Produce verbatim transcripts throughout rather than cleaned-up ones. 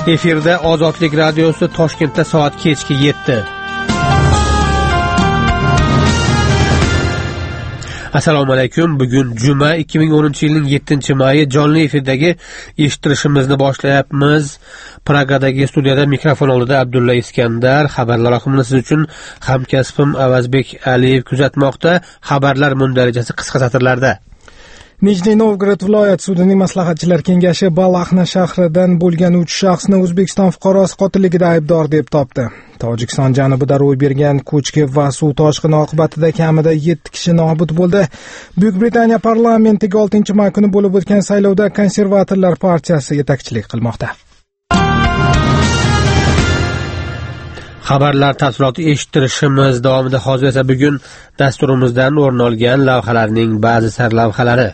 Efirda Ozodlik radiosi Toshkentda soat kechki yetti. Assalomu alaykum. Bugun juma ikki ming o'ninchi yilning yettinchi mayi. Jonli efirdagi eshittirishimizni boshlayapmiz. Pragadagi studiyada mikrofon oldida Abdulla Iskandar. Xabarlar oqimini siz uchun hamkasbim Avazbek Aliyev kuzatmoqda. Xabarlar mundarijasi qisqa satrlarda. Nijniy Novgorod viloyat sudining maslahatchilar kengashi Balaxna shahridan bo'lgan uch shaxsni O'zbekiston fuqarosi qotilligida aybdor deb topdi. Tojikiston janubida ro'y bergan ko'chki va suv toshqini oqibatida kamida yetti kishi nobud bo'ldi. Buyuk Britaniya parlamentiga oltinchi may kuni bo'lib o'tgan saylovda konservatorlar partiyasi yetakchilik qilmoqda. Xabarlar tafsiloti eshittirishimiz davomida hozir esa bugun dasturimizdan o'rin olgan lavhalarning ba'zi sarlavhalari.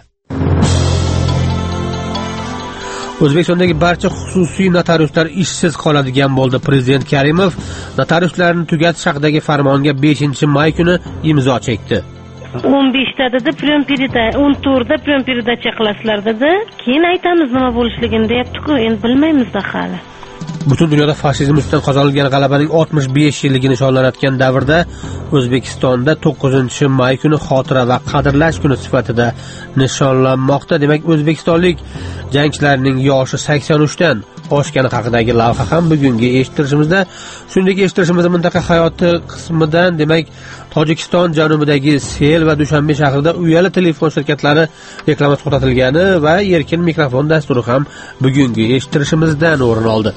O'zbekistondagi barcha xususiy notariuslar ishsiz qoladigan bo'ldi. Prezident Karimov notariuslarni tugatish haqidagi farmonga beshinchi may kuni imzo chekdi. o'n beshda dedi, prem perida, o'n to'rtda prem peridacha qilasizlar dedi. Keyin aytamiz nima bo'lishligini deyapti-ku, endi bilmaymiz-da hali. Butun dunyoda fashizm ustidan qozonilgan g'alabaning oltmish besh yilligi nishonlanayotgan davrda O'zbekistonda to'qqizinchi may kuni xotira va qadrlash kuni sifatida nishonlanmoqda. Demak, o'zbekistonlik jangchilarning yoshi sakson uchdan oshgani haqidagi lavha ham bugungi eshittirishimizda. Shuningdek, eshittirishimizda mintaqa hayoti qismidan, demak, Tojikiston janubidagi Sel va Dushanbe shahrida uyali telefon shirkatlari reklama to'xtatilgani va erkin mikrofon dasturi ham bugungi eshittirishimizdan o'rin oldi.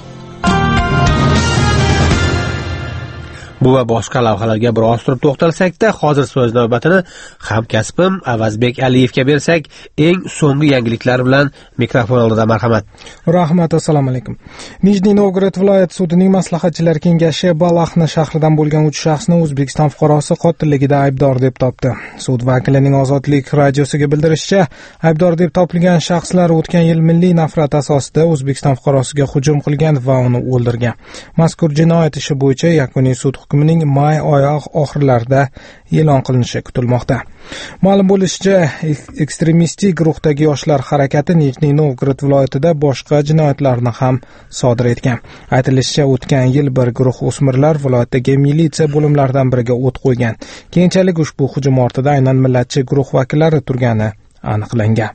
Bu va boshqa lavhalarga biroz turib to'xtalsak-da, hozir so'z navbatini hamkasbim Avazbek Aliyevga bersak, eng so'nggi yangiliklar bilan mikrofon oldida marhamat. Rahmat, assalomu alaykum. Nijniy Novgorod viloyat sudining maslahatchilar kengashi Balaxna shahridan bo'lgan uch shaxsni O'zbekiston fuqarosi qotilligida aybdor deb topdi. Sud vakilining Ozodlik radiosiga bildirishicha, aybdor deb topilgan shaxslar o'tgan yil milliy nafrat asosida O'zbekiston fuqarosiga hujum qilgan va uni o'ldirgan. Mazkur jinoyat ishi bo'yicha yakuniy sud hukmining may oyi oxirlarida e'lon qilinishi kutilmoqda. Ma'lum bo'lishicha, ekstremistik guruhdagi yoshlar harakati Nijniy Novgorod viloyatida boshqa jinoyatlarni ham sodir etgan. Aytilishicha, o'tgan yil bir guruh o'smirlar viloyatdagi militsiya bo'limlaridan biriga o't qo'ygan. Keyinchalik ushbu hujum ortida aynan millatchi guruh vakillari turgani aniqlangan.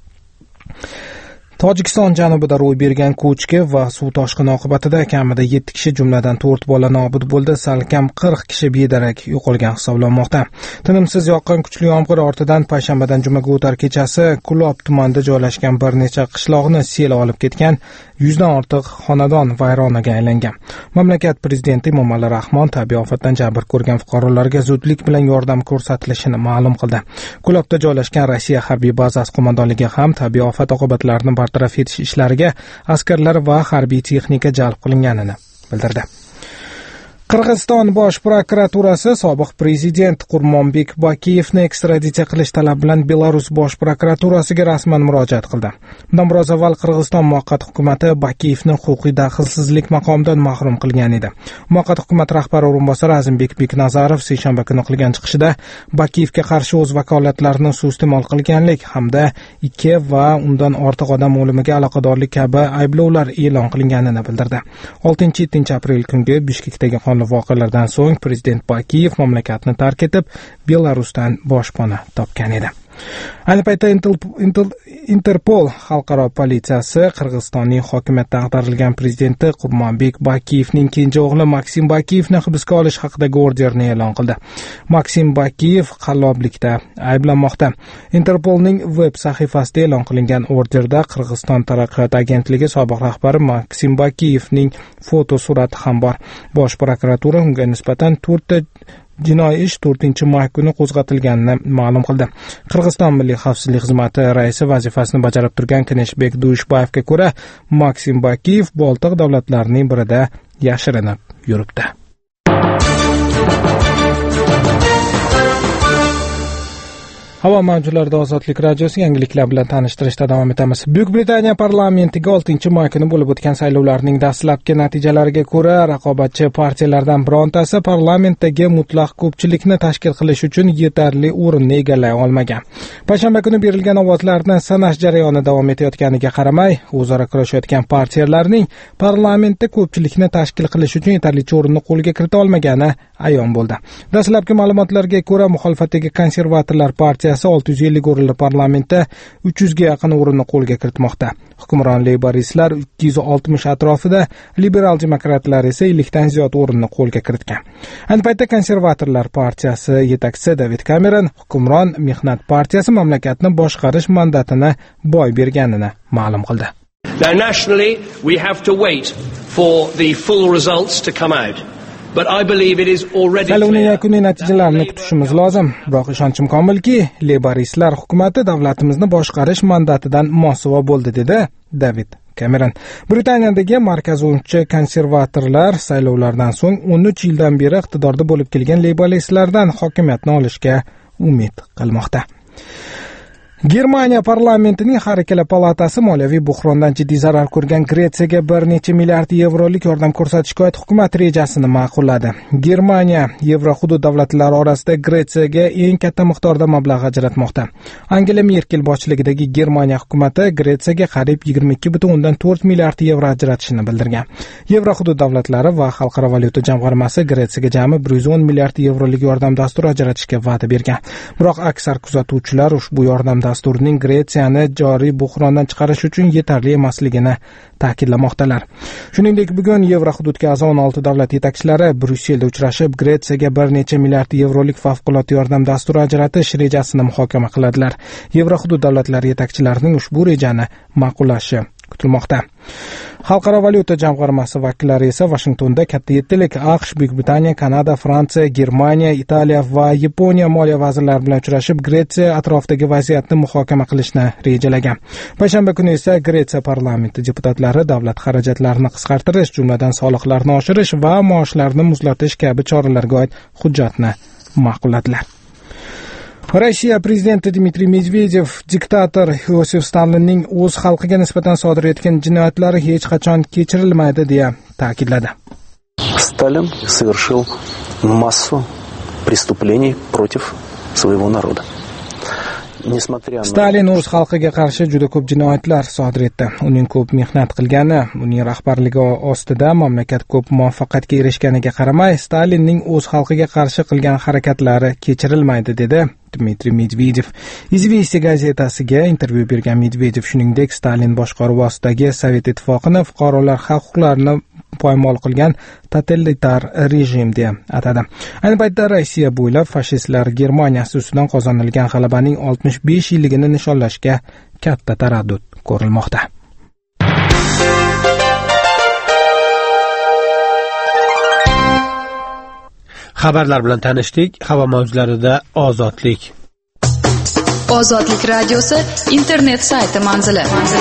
Tojikiston janubida ro'y bergan ko'chki va suv toshqini oqibatida kamida yetti kishi, jumladan to'rt bola nobud bo'ldi. Salkam qirq kishi bedarak yo'qolgan hisoblanmoqda. Tinimsiz yoqqan kuchli yomg'ir ortidan payshanbadan jumaga o'tar kechasi Kulob tumanida joylashgan bir necha qishloqni sel olib ketgan, yuzdan ortiq xonadon vayronaga aylangan. Mamlakat prezidenti Emomali Rahmon tabiiy ofatdan jabr ko'rgan fuqarolarga zudlik bilan yordam ko'rsatilishini ma'lum qildi. Kulobda joylashgan Rossiya harbiy bazasi qo'mondonligi ham tabiiy ofat oqibatlarini bartaraf etish ishlariga askarlar va harbiy texnika jalb qilinganini bildirdi. Qirg'iziston bosh prokuraturasi sobiq prezident Qurmonbek Bakiyevni ekstraditsiya qilish talabi bilan Belarus bosh prokuraturasiga rasman murojaat qildi. Bundan biroz avval Qirg'iziston muvaqqat hukumati Bakiyevni huquqiy daxlsizlik maqomidan mahrum qilgan edi. Muvaqqat hukumat rahbari o'rinbosari Azimbek Beknazarov seshanba kuni qilgan chiqishida Bakiyevga qarshi o'z vakolatlarini suiiste'mol qilganlik hamda ikki va undan ortiq odam o'limiga aloqadorlik kabi ayblovlar e'lon qilinganini bildirdi. oltinchi yettinchi aprel kungi Bishkekdagi voqealardan so'ng prezident Bakiyev mamlakatni tark etib, Belarusdan boshpana topgan edi. Ayni paytda Interpol xalqaro politsiyasi Qirg'izistonning hokimiyatdan ag'darilgan prezidenti Qurmonbek Bakiyevning kenja o'g'li Maksim Bakiyevni hibsga olish haqidagi orderni e'lon qildi. Maksim Bakiyev qalloblikda ayblanmoqda. Interpolning veb sahifasida e'lon qilingan orderda Qirg'iziston taraqqiyot agentligi sobiq rahbari Maksim Bakiyevning foto surati ham bor. Bosh prokuratura unga nisbatan to'rtta jinoiy ish to'rtinchi may kuni qo'zg'atilganini ma'lum qildi. Qirg'iziston Milliy xavfsizlik xizmati raisi vazifasini bajarib turgan Kneshbek Duishbayevga ko'ra, Maksim Bakiyev Boltiq davlatlarining birida yashirinib yuribdi. Havo mavjudlarida Ozodlik radiosi yangiliklar bilan tanishtirishda davom etamiz. Buyuk Britaniya parlamentiga oltinchi may kuni bo'lib o'tgan saylovlarning dastlabki natijalariga ko'ra, raqobatchi partiyalardan birontasi parlamentdagi mutlaq ko'pchilikni tashkil qilish uchun yetarli o'rinni egallay olmagan. Payshanba kuni berilgan ovozlarni sanash jarayoni davom etayotganiga qaramay, o'zaro kurashayotgan partiyalarning parlamentda ko'pchilikni tashkil qilish uchun yetarlicha o'rinni qo'lga kirita olmagani ayon bo'ldi. Dastlabki ma'lumotlarga ko'ra, muxolifatdagi konservatorlar partiyasi olti yuz ellik o'rinli parlamentda uch yuz ga yaqin o'rinni qo'lga kiritmoqda. Hukmron leyboristlar ikki yuz oltmish atrofida, liberal demokratlar esa ellik dan ziyod o'rinni qo'lga kiritgan. Ayni paytda konservatorlar partiyasi yetakchisi David Cameron hukmron mehnat partiyasi mamlakatni boshqarish mandatini boy berganini ma'lum qildi. Now nationally we have to wait for the full results to come out. But I believe it is already saylovning yakuniy natijalarini kutishimiz lozim. Biroq ishonchim komilki, Laboristlar hukumati davlatimizni boshqarish mandatidan mosuvo bo'ldi, dedi David Cameron. Britaniyadagi markazonchi konservatorlar saylovlardan so'ng o'n uch yildan beri iqtidorda bo'lib kelgan Laboristlardan hokimiyatni olishga umid qilmoqda. Germaniya parlamentining har ikkala palatasi moliyaviy buhrondan jiddiy zarar ko'rgan Gretsiyaga bir necha milliard yevrolik yordam ko'rsatishga oid hukumat rejasini ma'qulladi. Germaniya yevro hudud davlatlari orasida Gretsiyaga eng katta miqdorda mablag' ajratmoqda. Angela Merkel boshchiligidagi Germaniya hukumati Gretsiyaga qariyb yigirma ikki butun o'ndan to'rt milliard yevro ajratishini bildirgan. Yevro hudud davlatlari va Xalqaro valyuta jamg'armasi Gretsiyaga jami bir yuz o'n milliard yevrolik yordam dasturi ajratishga va'da bergan. Biroq aksar kuzatuvchilar ushbu yordam dasturning Gretsiyani joriy buhrondan chiqarish uchun yetarli emasligini ta'kidlamoqdalar. Shuningdek, bugun yevro hududga a'zo o'n olti davlat yetakchilari Bryusselda uchrashib, Gretsiyaga bir necha milliard yevrolik favqulodda yordam dasturi ajratish rejasini muhokama qiladilar. Yevro hudud davlatlari yetakchilarining ushbu rejani ma'qullashi kutilmoqda. Xalqaro valyuta jamg'armasi vakillari esa Washingtonda katta yettilik AQSh, Buyuk Britaniya, Kanada, Fransiya, Germaniya, Italiya va Yaponiya moliya vazirlari bilan uchrashib, Gretsiya atrofidagi vaziyatni muhokama qilishni rejalagan. Payshanba kuni esa Gretsiya parlamenti deputatlari davlat xarajatlarini qisqartirish, jumladan soliqlarni oshirish va maoshlarni muzlatish kabi choralarga oid hujjatni ma'qulladilar. Rossiya prezidenti Dmitriy Medvedev diktator Yosif Stalinning o'z xalqiga nisbatan sodir etgan jinoyatlari hech qachon kechirilmaydi deya ta'kidladi. Сталин совершил массу преступлений против своего народа. Stalin o'z xalqiga qarshi juda ko'p jinoyatlar sodir etdi. Uning ko'p mehnat qilgani, uning rahbarligi ostida mamlakat ko'p muvaffaqiyatga erishganiga qaramay, Stalinning o'z xalqiga qarshi qilgan harakatlari kechirilmaydi, dedi Dmitriy Medvedev. Izvestiya gazetasiga intervyu bergan Medvedev shuningdek Stalin boshqaruvi ostidagi Sovet ittifoqini fuqarolar haq huquqlarini poymol qilgan totalitar rejim deya atadi. Ayni paytda Rossiya bo'ylab fashistlar Germaniyasi ustidan qozonilgan g'alabaning oltmish besh yilligini nishonlashga katta taraddud ko'rilmoqda. Xabarlar bilan tanishdik. Havo mavjlarida ozodlik. Ozodlik radiosi internet sayti manzili.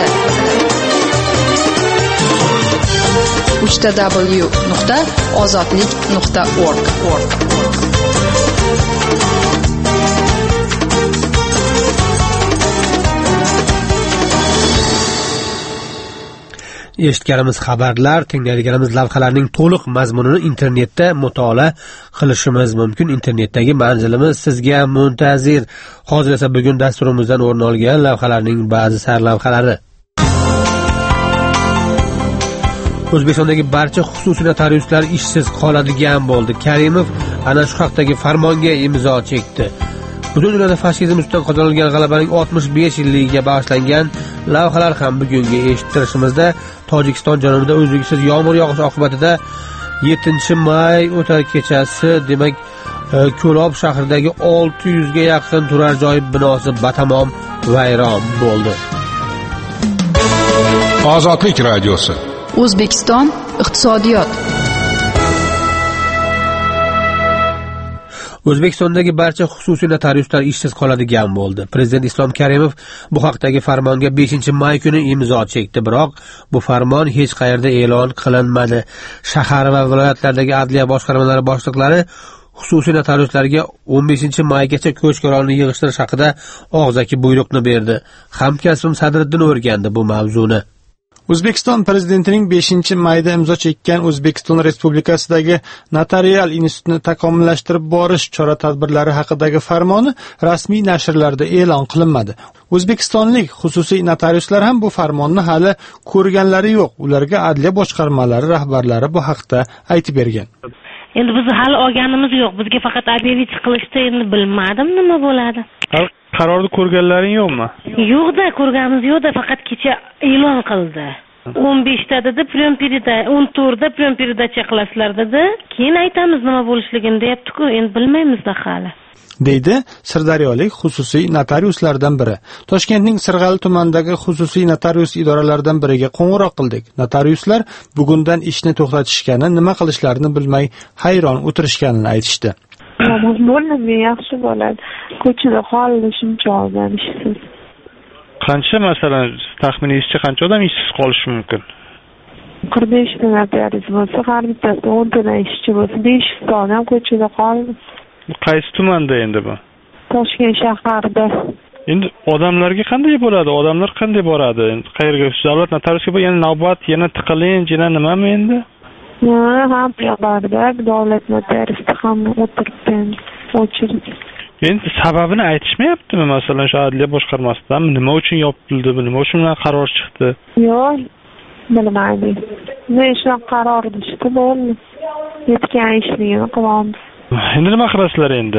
uch w nuqta ozodlik nuqta org. Eshitganimiz xabarlar, tinglaydiganimiz lavhalarning to'liq mazmunini internetda mutolaa qilishimiz mumkin. Internetdagi manzilimiz sizga muntazir. Hozir esa bugun dasturimizdan o'rin olgan lavhalarning ba'zi sarlavhalari. O'zbekistondagi barcha xususiy notariuslar ishsiz qoladigan bo'ldi. Karimov ana shu haqdagi farmonga imzo chekdi. Butun dunyoda fashizm ustidan qozonilgan g'alabaning oltmish besh yilligiga bag'ishlangan lavhalar ham bugungi eshittirishimizda Tojikiston janubida uzluksiz yomg'ir yog'ishi oqibatida yettinchi may o'tar kechasi, demak, Ko'lob shahridagi olti yuz ga yaqin turar joy binosi batamom vayron bo'ldi. Ozodlik radiosi. O'zbekiston iqtisodiyot. O'zbekistondagi barcha xususiy notariuslar ishsiz qoladigan bo'ldi. Prezident Islom Karimov bu haqdagi farmonga beshinchi may kuni imzo chekdi, biroq bu farmon hech qayerda e'lon qilinmadi. Shahar va viloyatlardagi adliya boshqarmalari boshliqlari xususiy notariuslarga o'n beshinchi maygacha ko'chkorolni yig'ishtirish haqida og'zaki buyruqni berdi. Hamkasbim Sadriddin o'rgandi bu mavzuni. O'zbekiston prezidentining beshinchi mayda imzo chekkan O'zbekiston Respublikasidagi notarial institutni takomillashtirib borish chora-tadbirlari haqidagi farmoni rasmiy nashrlarda e'lon qilinmadi. O'zbekistonlik xususiy notariuslar ham bu farmonni hali ko'rganlari yo'q. Ularga adliya boshqarmalari rahbarlari bu haqda aytib bergan. Endi biz hali olganimiz yo'q. Bizga faqat объявить qilishdi, endi bilmadim nima bo'ladi. Qarorni ko'rganlaring yo'qmi? Yo'qda, ko'rganimiz yo'qda, faqat kecha e'lon qildi. o'n beshda dedi, priyon perida, o'n to'rtda priyon peridacha qilasizlar dedi. Keyin aytamiz nima bo'lishligini deyapti-ku, endi bilmaymiz-da hali. deydi Sirdaryolik xususiy notariuslardan biri. Toshkentning Sirg'ali tumanidagi xususiy notarius idoralaridan biriga qo'ng'iroq qildik. Notariuslar bugundan ishni to'xtatishgani, nima qilishlarini bilmay hayron o'tirishganini aytishdi. Bo'ladi, yaxshi bo'ladi. Ko'chada qoldi shuncha odam ishsiz. Qancha masalan taxminingizcha qancha odam ishsiz qolishi mumkin? qirq besh ta notarius bo'lsa, har bittasi o'n ta ishchi bo'lsa, besh yuz ta odam ko'chada qoldi. Qaysi tumanda endi bu? Toshkent shahrida. Endi odamlarga qanday bo'ladi? Odamlar qanday boradi? Endi qayerga? Davlat notariusiga yana navbat, yana tiqilinch, yana nimami endi? Ha, ham yo'qlarda davlat notariusida ham o'tiribdi, o'chirib. Endi sababini aytishmayaptimi? Masalan, shu adliya boshqarmasidan nima uchun yopildi, nima uchun bunday qaror chiqdi? Yo'q, bilmaydim. Men shunaqa qaror chiqdi, bo'ldi. Yetgan ishligini qilamiz. Endi nima qilasizlar endi?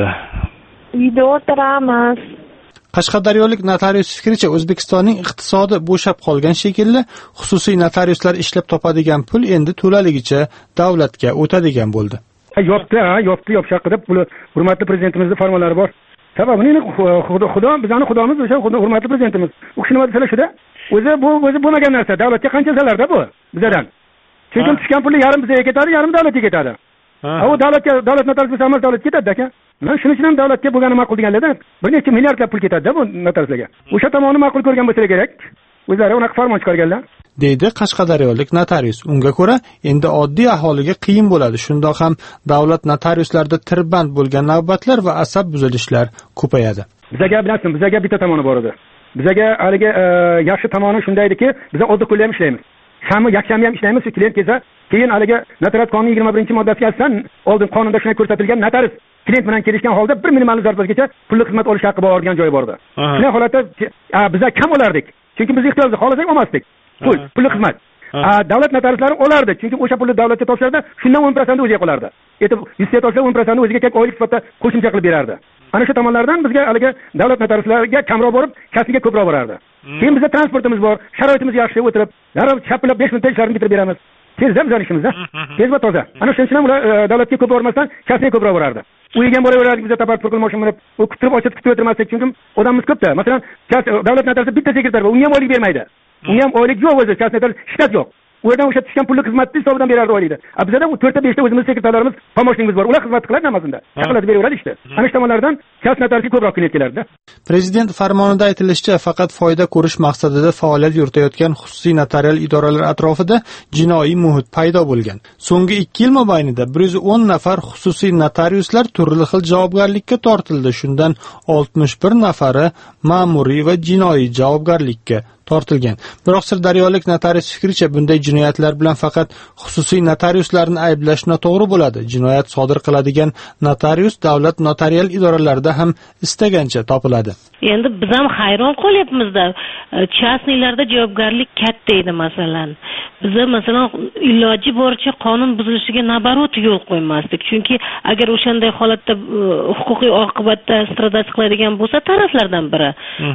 Uyda o'tiramiz. Qashqadaryolik notarius fikricha, O'zbekistonning iqtisodi bo'shab qolgan shekilli, xususiy notariuslar ishlab topadigan pul endi to'laligicha davlatga o'tadigan bo'ldi. Yopdi, ha, yopdi, yopish haqida hurmatli prezidentimizning farmonlari bor. Sababi nima? Xudo, xudo, bizning xudomiz o'sha hurmatli prezidentimiz. U kishi nima desalar shuda, o'zi bu o'zi bo'lmagan narsa. Davlatga qancha zararda bu bizdan. Chunki tushgan pulni yarim bizga ketadi, yarim davlatga ketadi. Ha, u davlatga, davlat notarius bo'lsa, davlatga ketadi aka. Men shuning uchun ham davlatga bo'lgani ma'qul deganlarda bir necha milliardlab pul ketadi-da bu notariuslarga. O'sha tomonni ma'qul ko'rgan bo'lsa kerak. O'zlari unaqa farmon chiqarganlar. deydi Qashqadaryolik notarius. Unga ko'ra, endi oddiy aholiga qiyin bo'ladi. Shundoq ham davlat notariuslarda tirband bo'lgan navbatlar va asab buzilishlar ko'payadi. Bizga bilasizmi, bizga bitta tomoni bor edi. Bizga haligi yaxshi tomoni shunday ediki, biz oddiy kunlar ham ishlaymiz. Shanba, yakshanba ham ishlaymiz, klient kelsa, keyin haligi notariat qonuni yigirma birinchi moddasiga asosan oldin qonunda shunday ko'rsatilgan notarius klient bilan kelishgan holda bir minimal zarfagacha pullik xizmat olish haqqi bor degan joy bor edi. Shunday holatda biz kam olardik. Chunki biz ehtiyojli xohlasak olmasdik. Pul, pullik xizmat. Davlat notariuslari olardi, chunki o'sha pulni davlatga topshirdi, shundan o'n foiz o'ziga qolardi. Etib yuz ga topshirsa o'n foiz o'ziga kelib oylik sifatida qo'shimcha qilib berardi. Ana shu tomonlardan bizga haligi davlat notariuslariga kamroq borib, kasbiga ko'proq borardi. Keyin bizda transportimiz bor, sharoitimiz yaxshi o'tirib, darrov chapilab besh minutda ishlarni bitirib beramiz. Tezda bizning ishimizda. Tez va toza. Ana shuning uchun ular davlatga ko'p bormasdan, kasbiga ko'proq borardi. Uyga boraverardik, bizda tapar pul mashina minib, u kutib ochib kutib o'tirmasdik, chunki odamimiz ko'pda. Masalan, davlat notariusi bitta sekretar bor, unga ham oylik bermaydi. Unga ham oylik yo'q o'zi, kasbiga shtat yo'q. U yerdan o'sha tushgan pulni xizmatni hisobidan berardi oylikda. A bizda to'rtta beshta o'zimiz sekretarlarimiz, pomoshnikimiz bor. Ular xizmat qiladi namozinda. Chaqiladi beraveradi ishda. Ana shu tomonlardan kasb notariusiga ko'proq klient kelardi. Prezident farmonida aytilishicha, faqat foyda ko'rish maqsadida faoliyat yuritayotgan xususiy notarial idoralar atrofida jinoiy muhit paydo bo'lgan. So'nggi ikki yil mobaynida bir yuz o'n nafar xususiy notariuslar turli xil javobgarlikka tortildi. Shundan oltmish bir nafari ma'muriy va jinoiy javobgarlikka tortilgan. Biroq Sirdaryolik notarius fikricha, bunday jinoyatlar bilan faqat xususiy notariuslarni ayblash noto'g'ri bo'ladi. Jinoyat sodir qiladigan notarius davlat notarial idoralarida ham istagancha topiladi. Endi biz ham hayron qolyapmiz-da. Chastnilarda javobgarlik katta edi masalan. Biz masalan iloji boricha qonun buzilishiga nabarot yo'l qo'ymasdik. Chunki agar o'shanday holatda huquqiy oqibatda stradats qiladigan bo'lsa, taraflardan biri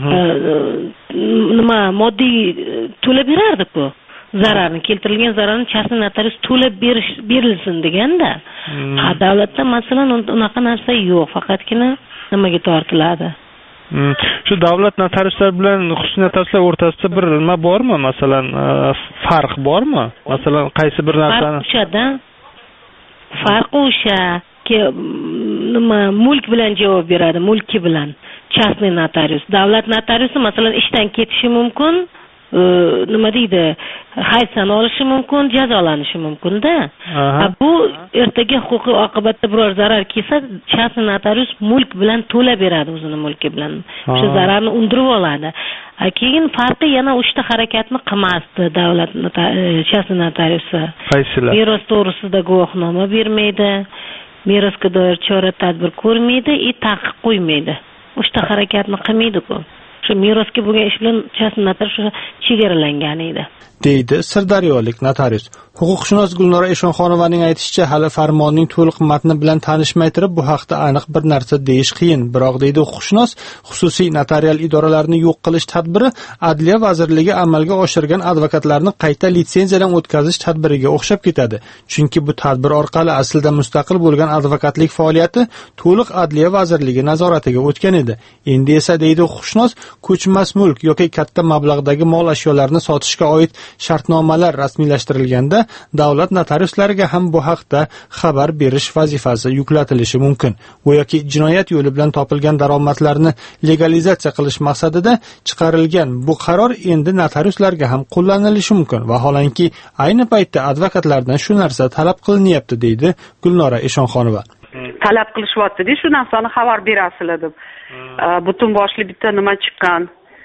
nima moddiy to'lab berardi-ku. Zararni, keltirilgan zararni chastni notarius to'lab berish berilsin deganda. Ha, davlatda masalan unaqa narsa yo'q, faqatgina nimaga tortiladi. Shu davlat notariuslar bilan xususiy notariuslar o'rtasida bir nima bormi? Masalan, farq bormi? Masalan, qaysi bir narsani o'shada farq o'sha ki nima mulk bilan javob beradi, mulki bilan chastni notarius. Davlat notariusi masalan ishdan ketishi mumkin, nima deydi, hayfsan olishi mumkin, jazolanishi mumkin-da. Bu ertaga huquqiy oqibatda biror zarar kelsa, частный notarius mulk bilan to'lab beradi, o'zini mulki bilan. O'sha zararni undirib oladi. Keyin farqi yana uchta harakatni qilmasdi davlat частный notariusi. Qaysilar? Meros to'g'risida guvohnoma bermaydi, merosga doir chora-tadbir ko'rmaydi, и taqiq qo'ymaydi. Uchta harakatni qilmaydi-ku. Shu merosga bo'lgan ish bilan частный notarius chegaralangan edi. deydi sirdaryolik notarius. Huquqshunos Gulnora Eshonxonovaning aytishicha, hali farmonning to'liq matni bilan tanishmay turib, bu haqda aniq bir narsa deyish qiyin. Biroq deydi huquqshunos, xususiy notarial idoralarni yo'q qilish tadbiri Adliya vazirligi amalga oshirgan advokatlarni qayta litsenziyadan o'tkazish tadbiriga o'xshab ketadi. Chunki bu tadbir orqali aslida mustaqil bo'lgan advokatlik faoliyati to'liq Adliya vazirligi nazoratiga o'tgan edi. Endi esa deydi huquqshunos, ko'chmas mulk yoki katta mablag'dagi mol ashyolarni sotishga oid shartnomalar rasmiylashtirilganda davlat notariuslariga ham bu haqda xabar berish vazifasi yuklatilishi mumkin. Go'yoki jinoyat yo'li bilan topilgan daromadlarni legalizatsiya qilish maqsadida chiqarilgan bu qaror endi notariuslarga ham qo'llanilishi mumkin. Vaholanki ayni paytda advokatlardan shu narsa talab qilinyapti, deydi Gulnora Eshonxonova. Talab qilishyapti-da, shu narsani xabar berasizlar deb. Butun boshli bitta nima chiqqan.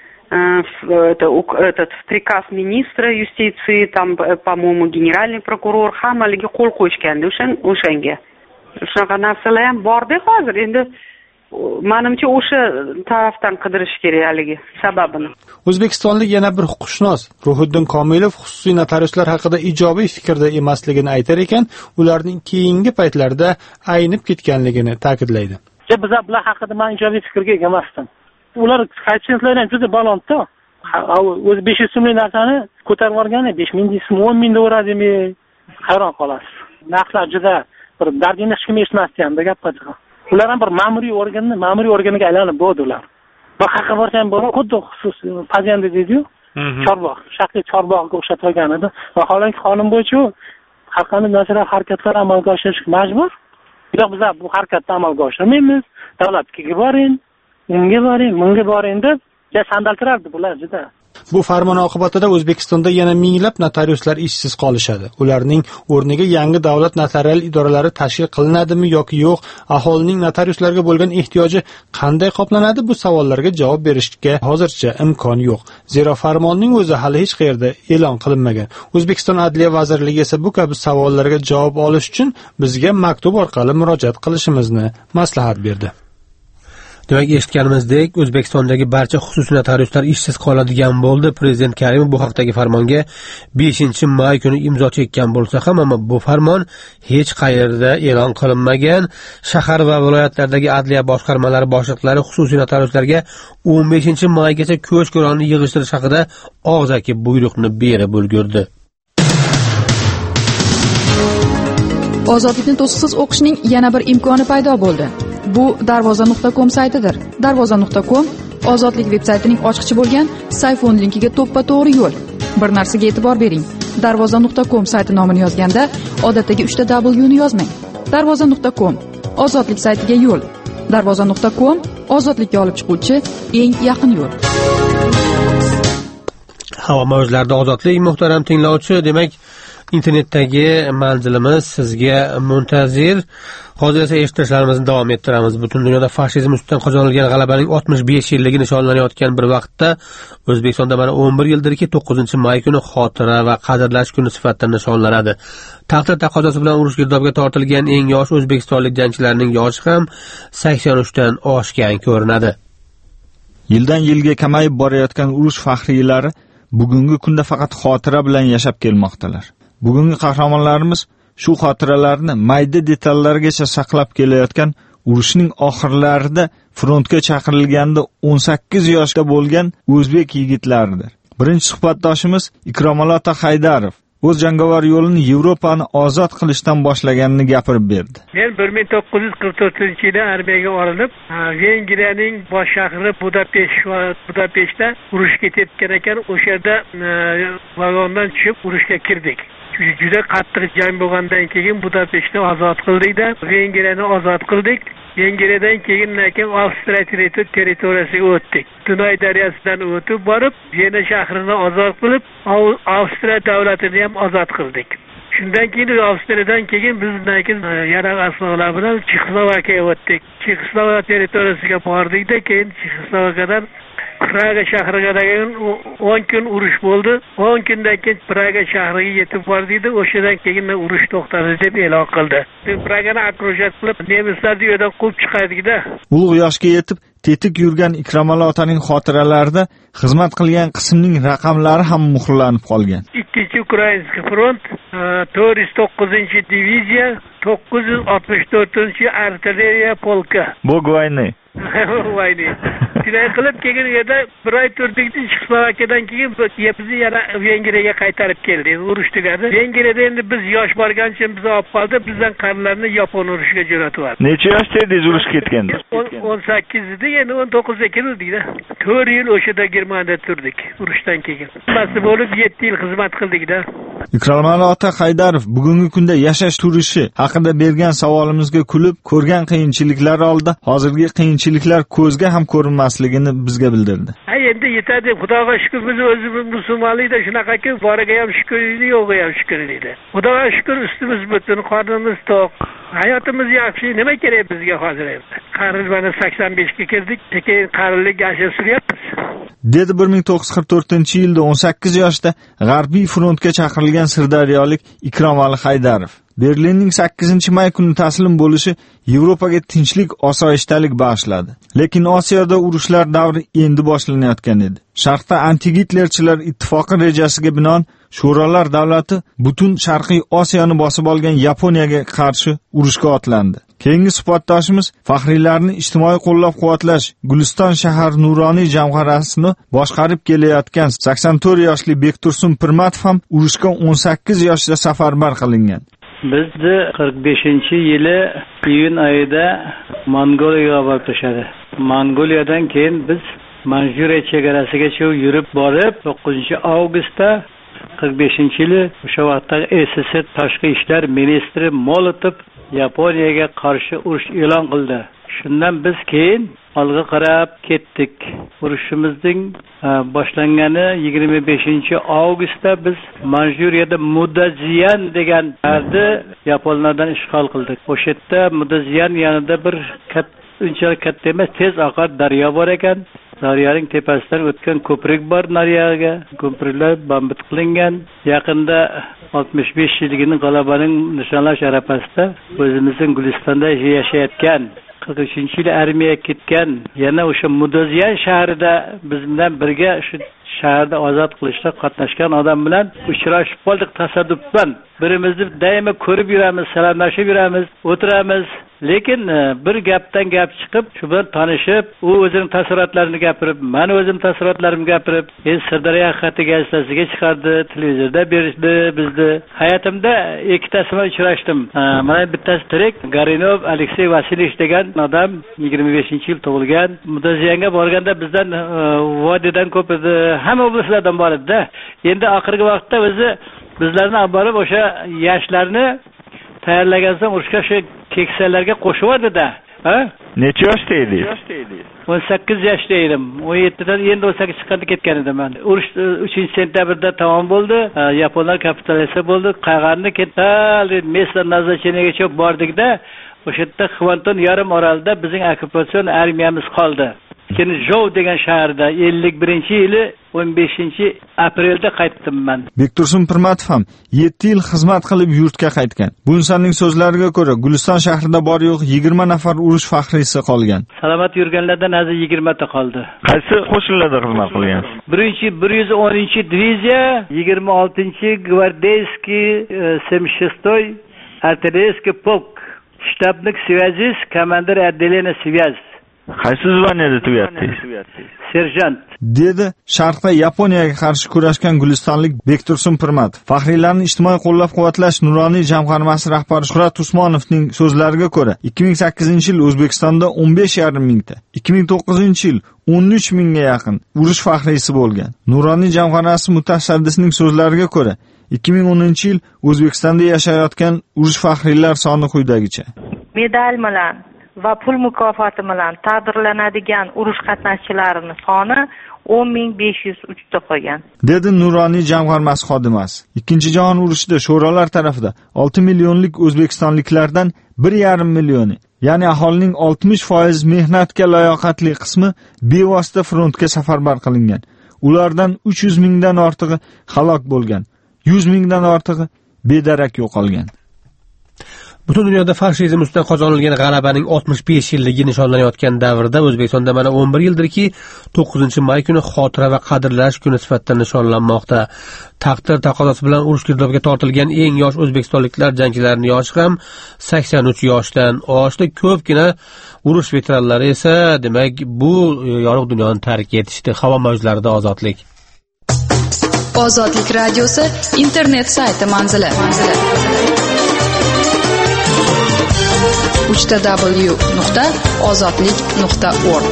Это, этот приказ министра юстиции, там, по-моему, генеральный прокурор hammaligi qo'l qo'yishgandi o'shanga. Shunaqa narsalar ham bor-da hozir. Endi menimcha o'sha tarafdan qidirish kerak haligi sababini. O'zbekistonlik yana bir huquqshunos Ruhiddin Komilov xususiy notariuslar haqida ijobiy fikrda emasligini aytar ekan, ularning keyingi paytlarda aynib ketganligini ta'kidlaydi. Bizlar bular haqida men ijobiy fikrga ega emasdim. Ular qaytishlar ham juda balandda. O'zi besh yuz so'mlik narsani ko'tarib yuborgani besh ming so'm, o'n ming o'radimi? Hayron qolasiz. Narxlar juda bir dardini hech kim eshitmasdi ham, gap qo'ydi. Ular ham bir ma'muriy organni, ma'muriy organiga aylanib bo'ldi ular. Bir haqqa borsa ham bor, xuddi xususiy paziyanda deydi-yu. Chorbog', shaxsiy chorbog'ga o'xshatib olgan edi. Vaholanki qonun bo'yicha har qanday nazorat harakatlar amalga oshirishga majbur. Biroq bizlar bu harakatni amalga oshirmaymiz. Davlatga boring, unga boring, bunga boring deb sandaltirardi bular juda. Bu farmon oqibatida O'zbekistonda yana minglab notariuslar ishsiz qolishadi. Ularning o'rniga yangi davlat notarial idoralari tashkil qilinadimi yoki yo'q? Aholining notariuslarga bo'lgan ehtiyoji qanday qoplanadi? Bu savollarga javob berishga hozircha imkon yo'q. Zero farmonning o'zi hali hech qayerda e'lon qilinmagan. O'zbekiston Adliya vazirligi esa bu kabi savollarga javob olish uchun bizga maktub orqali murojaat qilishimizni maslahat berdi. Demak, eshitganimizdek, O'zbekistondagi barcha xususiy notariuslar ishsiz qoladigan bo'ldi. Prezident Karimov bu haqdagi farmonga beshinchi may kuni imzo chekkan bo'lsa ham, ammo bu farmon hech qayerda e'lon qilinmagan. Shahar va viloyatlardagi adliya boshqarmalari boshliqlari xususiy notariuslarga o'n beshinchi maygacha ko'ch-ko'ronni yig'ishtirish haqida og'zaki buyruqni berib ulgurdi. Ozodlikni to'siqsiz o'qishning yana bir imkoni paydo bo'ldi. Bu darvoza nuqta com saytidir. darvoza nuqta com Ozodlik veb-saytining ochqichi bo'lgan sayfon linkiga to'ppa-to'g'ri yo'l. Bir narsaga e'tibor bering. darvoza nuqta com sayti nomini yozganda odatdagi uchta W ni yozmang. darvoza nuqta com Ozodlik saytiga yo'l. darvoza nuqta com ozodlikka olib chiquvchi eng yaqin yo'l. Havo mavjlarida ozodlik, muhtaram tinglovchi, demak internetdagi manzilimiz sizga muntazir. Hozir esa eshitishlarimizni davom ettiramiz. Butun dunyoda fashizm ustidan qozonilgan g'alabaning oltmish besh yilligi nishonlanayotgan bir vaqtda O'zbekistonda mana o'n bir yildirki to'qqizinchi may kuni xotira va qadrlash kuni sifatida nishonlanadi. Taqdir taqozosi bilan urush girdobiga tortilgan eng yosh o'zbekistonlik jangchilarning yoshi ham sakson uchdan oshgan ko'rinadi. Yildan yilga kamayib borayotgan urush faxriylari bugungi kunda faqat xotira bilan yashab kelmoqdalar. Bugungi qahramonlarimiz shu xotiralarni mayda detallargacha saqlab kelayotgan urushning oxirlarida frontga chaqirilganda o'n sakkiz yoshda bo'lgan o'zbek yigitlaridir. Birinchi suhbatdoshimiz Ikromali Haydarov o'z jangovar yo'lini Yevropani ozod qilishdan boshlaganini gapirib berdi. Men bir ming to'qqiz yuz qirq to'rtinchi yilda armiyaga olinib, Vengriyaning bosh shahri Budapesht va Budapeshtda urushga ketgan ekan. O'sha yerda vagondan tushib urushga kirdik. juda qattiq jang bo'lgandan keyin Budapeshtni ozod qildikda, Vengriyani ozod qildik. Vengriyadan keyin lekin Avstriya territoriyasiga o'tdik. Dunay daryosidan o'tib borib, Vena shahrini ozod qilib, Avstriya davlatini ham ozod qildik. Shundan keyin Avstriyadan keyin biz lekin yaraq asboqlar bilan Chexoslovakiyaga o'tdik. Chexoslovakiya territoriyasiga bordikda, keyin Chexoslovakiyadan Praga shahriga o'n kun urush bo'ldi. o'n kundan keyin Praga shahriga yetib bordikda, o'shadan keyin urush to'xtadi deb e'lon qildi. Pragani akrojat qilib, nemislarni u yerdan quvib chiqardikda. Ulug' yoshga yetib tetik yurgan Ikramali otaning xotiralarida xizmat qilgan qismning raqamlari ham muhrlanib qolgan. ikkinchi Ukrainskiy front, to'rt yuz to'qqizinchi diviziya, to'qqiz yuz oltmish to'rtinchi artilleriya polka. Bu vayni. Vayni. Shunday qilib keyin yerda bir oy turdik, Chexoslovakiyadan keyin bizni yana Vengriyaga qaytarib keldi. Urush tugadi. Vengriyada endi biz yosh borgan uchun bizni olib qoldi, bizdan qarilarni Yapon urushiga jo'natib yubordi. Necha yoshda edingiz urush ketganda? o'n sakkiz edi, endi o'n to'qqizga keldik-da. to'rt yil o'shada Germaniyada turdik urushdan keyin. Hammasi bo'lib yetti yil xizmat qildik-da. Ikramali ota Haydarov bugungi kunda yashash turishi haqida bergan savolimizga kulib, ko'rgan qiyinchiliklar oldida hozirgi qiyinchiliklar ko'zga ham ko'rinmasligini bizga bildirdi. Ha, endi yetadi, Xudoga shukr, biz o'zimiz musulmonlikda shunaqaki, boriga ham shukr edi, yo'g'iga ham shukr edi. Xudoga shukr, ustimiz butun, qornimiz to'q. Hayotimiz yaxshi, nima kerak bizga hozir endi? Qaril mana sakson beshga kirdik, keyin qarillik yoshi suryapmiz. Dedi bir ming to'qqiz yuz qirq to'rtinchi yilda o'n sakkiz yoshda G'arbiy frontga chaqirilgan sirdaryolik Ikramali Haydarov. Berlinning sakkizinchi may kuni taslim bo'lishi Yevropaga tinchlik, osoyishtalik bag'ishladi. Lekin Osiyoda urushlar davri endi boshlanayotgan edi. Sharqda anti-Gitlerchilar ittifoqi rejasiga binoan Sho'rolar davlati butun Sharqiy Osiyoni bosib olgan Yaponiyaga qarshi urushga otlandi. Keyingi suhbatdoshimiz faxriylarni ijtimoiy qo'llab-quvvatlash Guliston shahar nuroniy jamg'armasini boshqarib kelayotgan sakson to'rt yoshli Bektursun Pirmatov ham urushga o'n sakkiz yoshda safarbar qilingan. Bizni qirq beshinchi yili iyun oyida Mongoliyaga olib tashladi. Mongoliyadan keyin biz Manjuriya chegarasigacha yurib borib, to'qqizinchi avgustda qirq beshinchi yili o'sha vaqtdagi S S R tashqi ishlar ministri Molotov Yaponiyaga qarshi urush e'lon qildi. Shundan biz keyin olg'a qarab ketdik. Urushimizning boshlangani yigirma beshinchi avgustda biz Manjuriyada Mudaziyan degan shaharni yaponlardan ishg'ol qildik. O'sha yerda Mudaziyan yanida bir unchalik katta emas, tez oqar daryo bor ekan. Daryoning tepasidan o'tgan ko'prik bor, nariyaga ko'priklar bambit qilingan. Yaqinda oltmish besh yillik g'alabaning nishonlash arafasida o'zimizning Gulistonda yashayotgan qirq uchinchi yil armiyaga ketgan, yana o'sha Mudaziyan shahrida biz bilan birga shu shaharda ozod qilishda qatnashgan odam bilan uchrashib qoldik tasadduqdan. Birimizni doimo ko'rib yuramiz, salomlashib yuramiz, o'tiramiz. Lekin bir gapdan gap chiqib, shu bilan tanishib, u o'zining taassurotlarini gapirib, men o'zim taassurotlarimni gapirib, endi Sirdaryo xati gazetasiga chiqardi, televizorda berishdi bizni. Hayotimda ikkitasini uchrashdim. Mana bittasi tirik, Garinov Aleksey Vasilyevich degan odam yigirma beshinchi yil tug'ilgan. Mudaziyanga borganda bizdan vodiydan ko'p edi, hamma oblaslardan bor edi. Endi oxirgi vaqtda o'zi bizlarni olib borib o'sha yoshlarni tayyorlagan so'ng urushga shu keksalarga qo'shib yubordi-da. Ha? Necha yoshda edingiz? o'n sakkiz yoshda edim. o'n yettidan endi o'n sakkiz chiqqanda ketgan edim men. Urush uchinchi sentyabrda tamom bo'ldi. Yaponlar kapitulyatsiya bo'ldi. Qag'arni ketdi, Mesla nazarchenigacha bordik-da. O'sha yerda Xvanton yarim orolida bizning okkupatsion armiyamiz qoldi. Keyin Jov degan shaharda ellik birinchi yili o'n beshinchi aprelda qaytdim men. Bektursun Pirmatov ham yetti yil xizmat qilib yurtga qaytgan. Bu insonning so'zlariga ko'ra, Guliston shahrida bor yo'q yigirma nafar urush faxriysi qolgan. Salomat yurganlardan hozir yigirma ta qoldi. Qaysi qo'shinlarda xizmat qilgansiz? birinchi bir yuz o'ninchi diviziya, yigirma oltinchi gvardeyskiy семьдесят шестой artilleriyaskiy polk, shtabnik связист, komandir отделения связь. Qaysi zvaniyada tugatdingiz? Serjant. Dedi Sharqda Yaponiyaga qarshi kurashgan gulistonlik Bektursun Pirmatov. Faxriylarni ijtimoiy qo'llab-quvvatlash nuroniy jamg'armasi rahbari Shuhrat Usmonovning so'zlariga ko'ra, ikki ming sakkizinchi yil O'zbekistonda o'n besh yarim mingta, ikki ming to'qqizinchi yil o'n uch mingga yaqin urush faxriysi bo'lgan. Nuroniy jamg'armasi mutasaddisining so'zlariga ko'ra, ikki ming o'ninchi yil O'zbekistonda yashayotgan urush faxriylar soni quyidagicha: medal bilan va pul mukofoti bilan taqdirlanadigan urush qatnashchilarining soni o'n ming besh yuz uch ta qolgan, dedi Nuroniy jamg'armasi xodimasi. Ikkinchi jahon urushida sho'rolar tarafida olti millionlik o'zbekistonliklardan bir yarim millioni, ya'ni aholining oltmish foiz mehnatga layoqatli qismi bevosita frontga safarbar qilingan. Ulardan uch yuz mingdan ortig'i halok bo'lgan, yuz mingdan ortig'i bedarak yo'qolgan. Butun dunyoda fashizm ustidan qozonilgan g'alabaning oltmish besh yilligi nishonlanayotgan davrda O'zbekistonda mana o'n bir yildirki to'qqizinchi may kuni xotira va qadrlash kuni sifatida nishonlanmoqda. Taqdir taqozosi bilan urush girdobiga tortilgan eng yosh o'zbekistonliklar jangchilarining yoshi ham sakson uch yoshdan oshdi. Ko'pgina urush veteranlari esa demak bu yorug' dunyoni tark etishdi. Havo mavjlarida ozodlik. Ozodlik radiosi internet sayti manzili. uch w nuqta ozodlik nuqta org.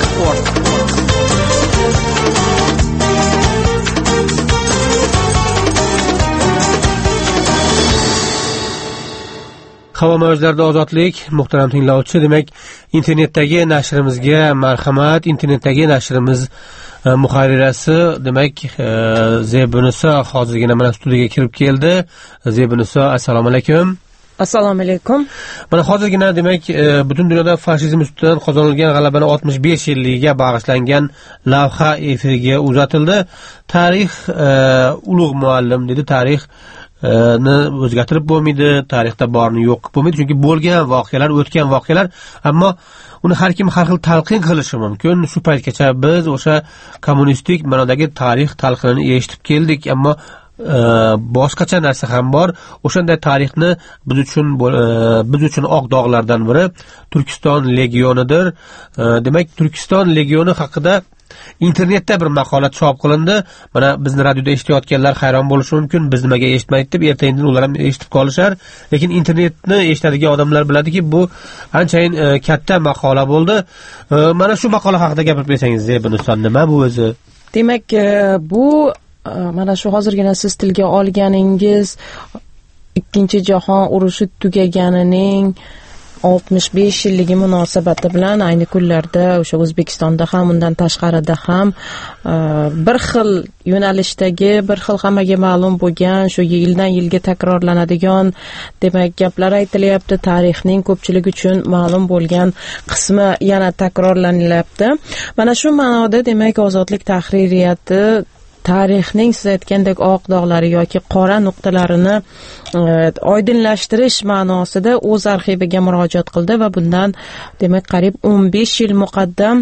Havo mavjlarida ozodlik. Muhtaram tinglovchi, demak internetdagi nashrimizga marhamat. Internetdagi nashrimiz muharrirasi demak Zebunisa hozirgina mana studiyaga kirib keldi. Zebunisa, assalomu alaykum. Assalomu alaykum. Mana hozirgina demak butun dunyoda fashizm ustidan qozonilgan g'alabani oltmish besh yilligiga bag'ishlangan lavha efirga uzatildi. Tarix ulug' muallim dedi. Tarix ni o'zgartirib bo'lmaydi, tarixda borni yo'q bo'lmaydi, chunki bo'lgan voqealar, o'tgan voqealar, ammo uni har kim har xil talqin qilishi mumkin. Shu paytgacha biz o'sha kommunistik ma'nodagi tarix talqinini eshitib keldik, ammo boshqacha narsa ham bor. O'shanday tarixni biz uchun biz uchun oq dog'lardan biri Turkiston legionidir. Demak, Turkiston legioni haqida internetda bir maqola chop qilindi. Mana bizni radioda eshitayotganlar hayron bo'lishi mumkin. Biz nimaga eshitmaydi deb, ertaga ular ham eshitib qolishar. Lekin internetni eshitadigan odamlar biladiki, bu anchayin katta maqola bo'ldi. Mana shu maqola haqida gapirib bersangiz, Zebunison, nima bu o'zi? Demak, bu mana shu hozirgina siz tilga olganingiz ikkinchi jahon urushi tugaganining oltmish besh yilligi munosabati bilan ayni kunlarda o'sha O'zbekistonda ham, undan tashqarida ham bir xil yo'nalishdagi, bir xil hammaga ma'lum bo'lgan, shu yildan yilga takrorlanadigan demak gaplar aytilyapti. Tarixning ko'pchilik uchun ma'lum bo'lgan qismi yana takrorlanilyapti. Mana shu ma'noda demak Ozodlik tahririyati tarixning siz aytgandek oq dog'lari yoki qora nuqtalarini oydinlashtirish ma'nosida o'z arxiviga murojaat qildi va bundan demak qariyb o'n besh yil muqaddam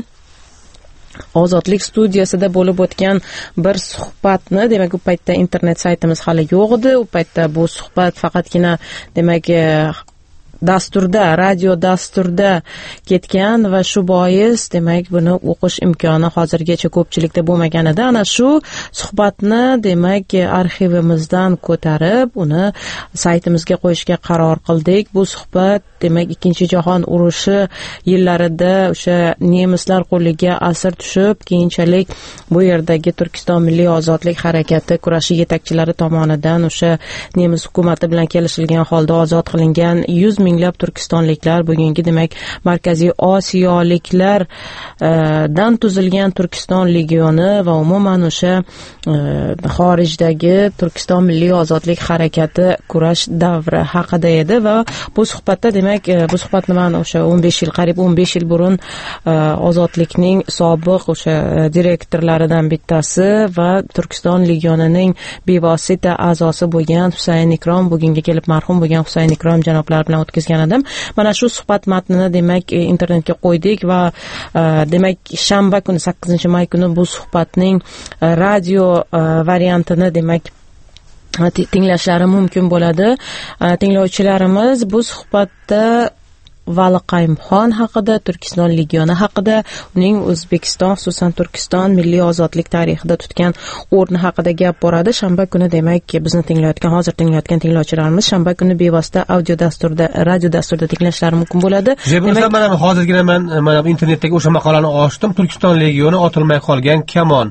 Ozodlik studiyasida bo'lib o'tgan bir suhbatni, demak u paytda internet saytimiz hali yo'q edi. U paytda bu suhbat faqatgina demak dasturda, radio dasturda ketgan va shu bois demak buni o'qish imkoni hozirgacha ko'pchilikda bo'lmagan edi. Ana shu suhbatni demak arxivimizdan ko'tarib uni saytimizga qo'yishga qaror qildik. Bu suhbat demak ikkinchi jahon urushi yillarida o'sha nemislar qo'liga asir tushib, keyinchalik bu yerdagi Turkiston milliy ozodlik harakati kurashi yetakchilari tomonidan o'sha nemis hukumati bilan kelishilgan holda ozod qilingan yuz minglab turkistonliklar, bugungi demak Markaziy Osiyoliklar dan tuzilgan Turkiston legioni va umuman o'sha xorijdagi Turkiston milliy ozodlik harakati kurash davri haqida edi va bu suhbatda demak bu suhbatni men o'sha o'n besh yil, qariyb o'n besh yil burun Ozodlikning sobiq o'sha direktorlaridan bittasi va Turkiston legionining bevosita a'zosi bo'lgan Husayn Ikrom, bugunga kelib marhum bo'lgan Husayn Ikrom janoblar bilan o'tkazgan edim. Mana shu suhbat matnini demak internetga qo'ydik va demak shanba kuni sakkizinchi may kuni bu suhbatning radio variantini demak tinglashlari mumkin bo'ladi. Tinglovchilarimiz bu suhbatda Vali Qayumxon haqida, Turkiston legioni haqida, uning O'zbekiston, xususan Turkiston milliy ozodlik tarixida tutgan o'rni haqida gap boradi. Shanba kuni, demak, bizni tinglayotgan, hozir tinglayotgan tinglovchilarimiz shanba kuni bevosita audio dasturda, radio dasturda tinglashlari mumkin bo'ladi. Demak, mana hozirgina men mana internetdagi o'sha maqolani ochdim. Turkiston legioni otilmay qolgan kamon.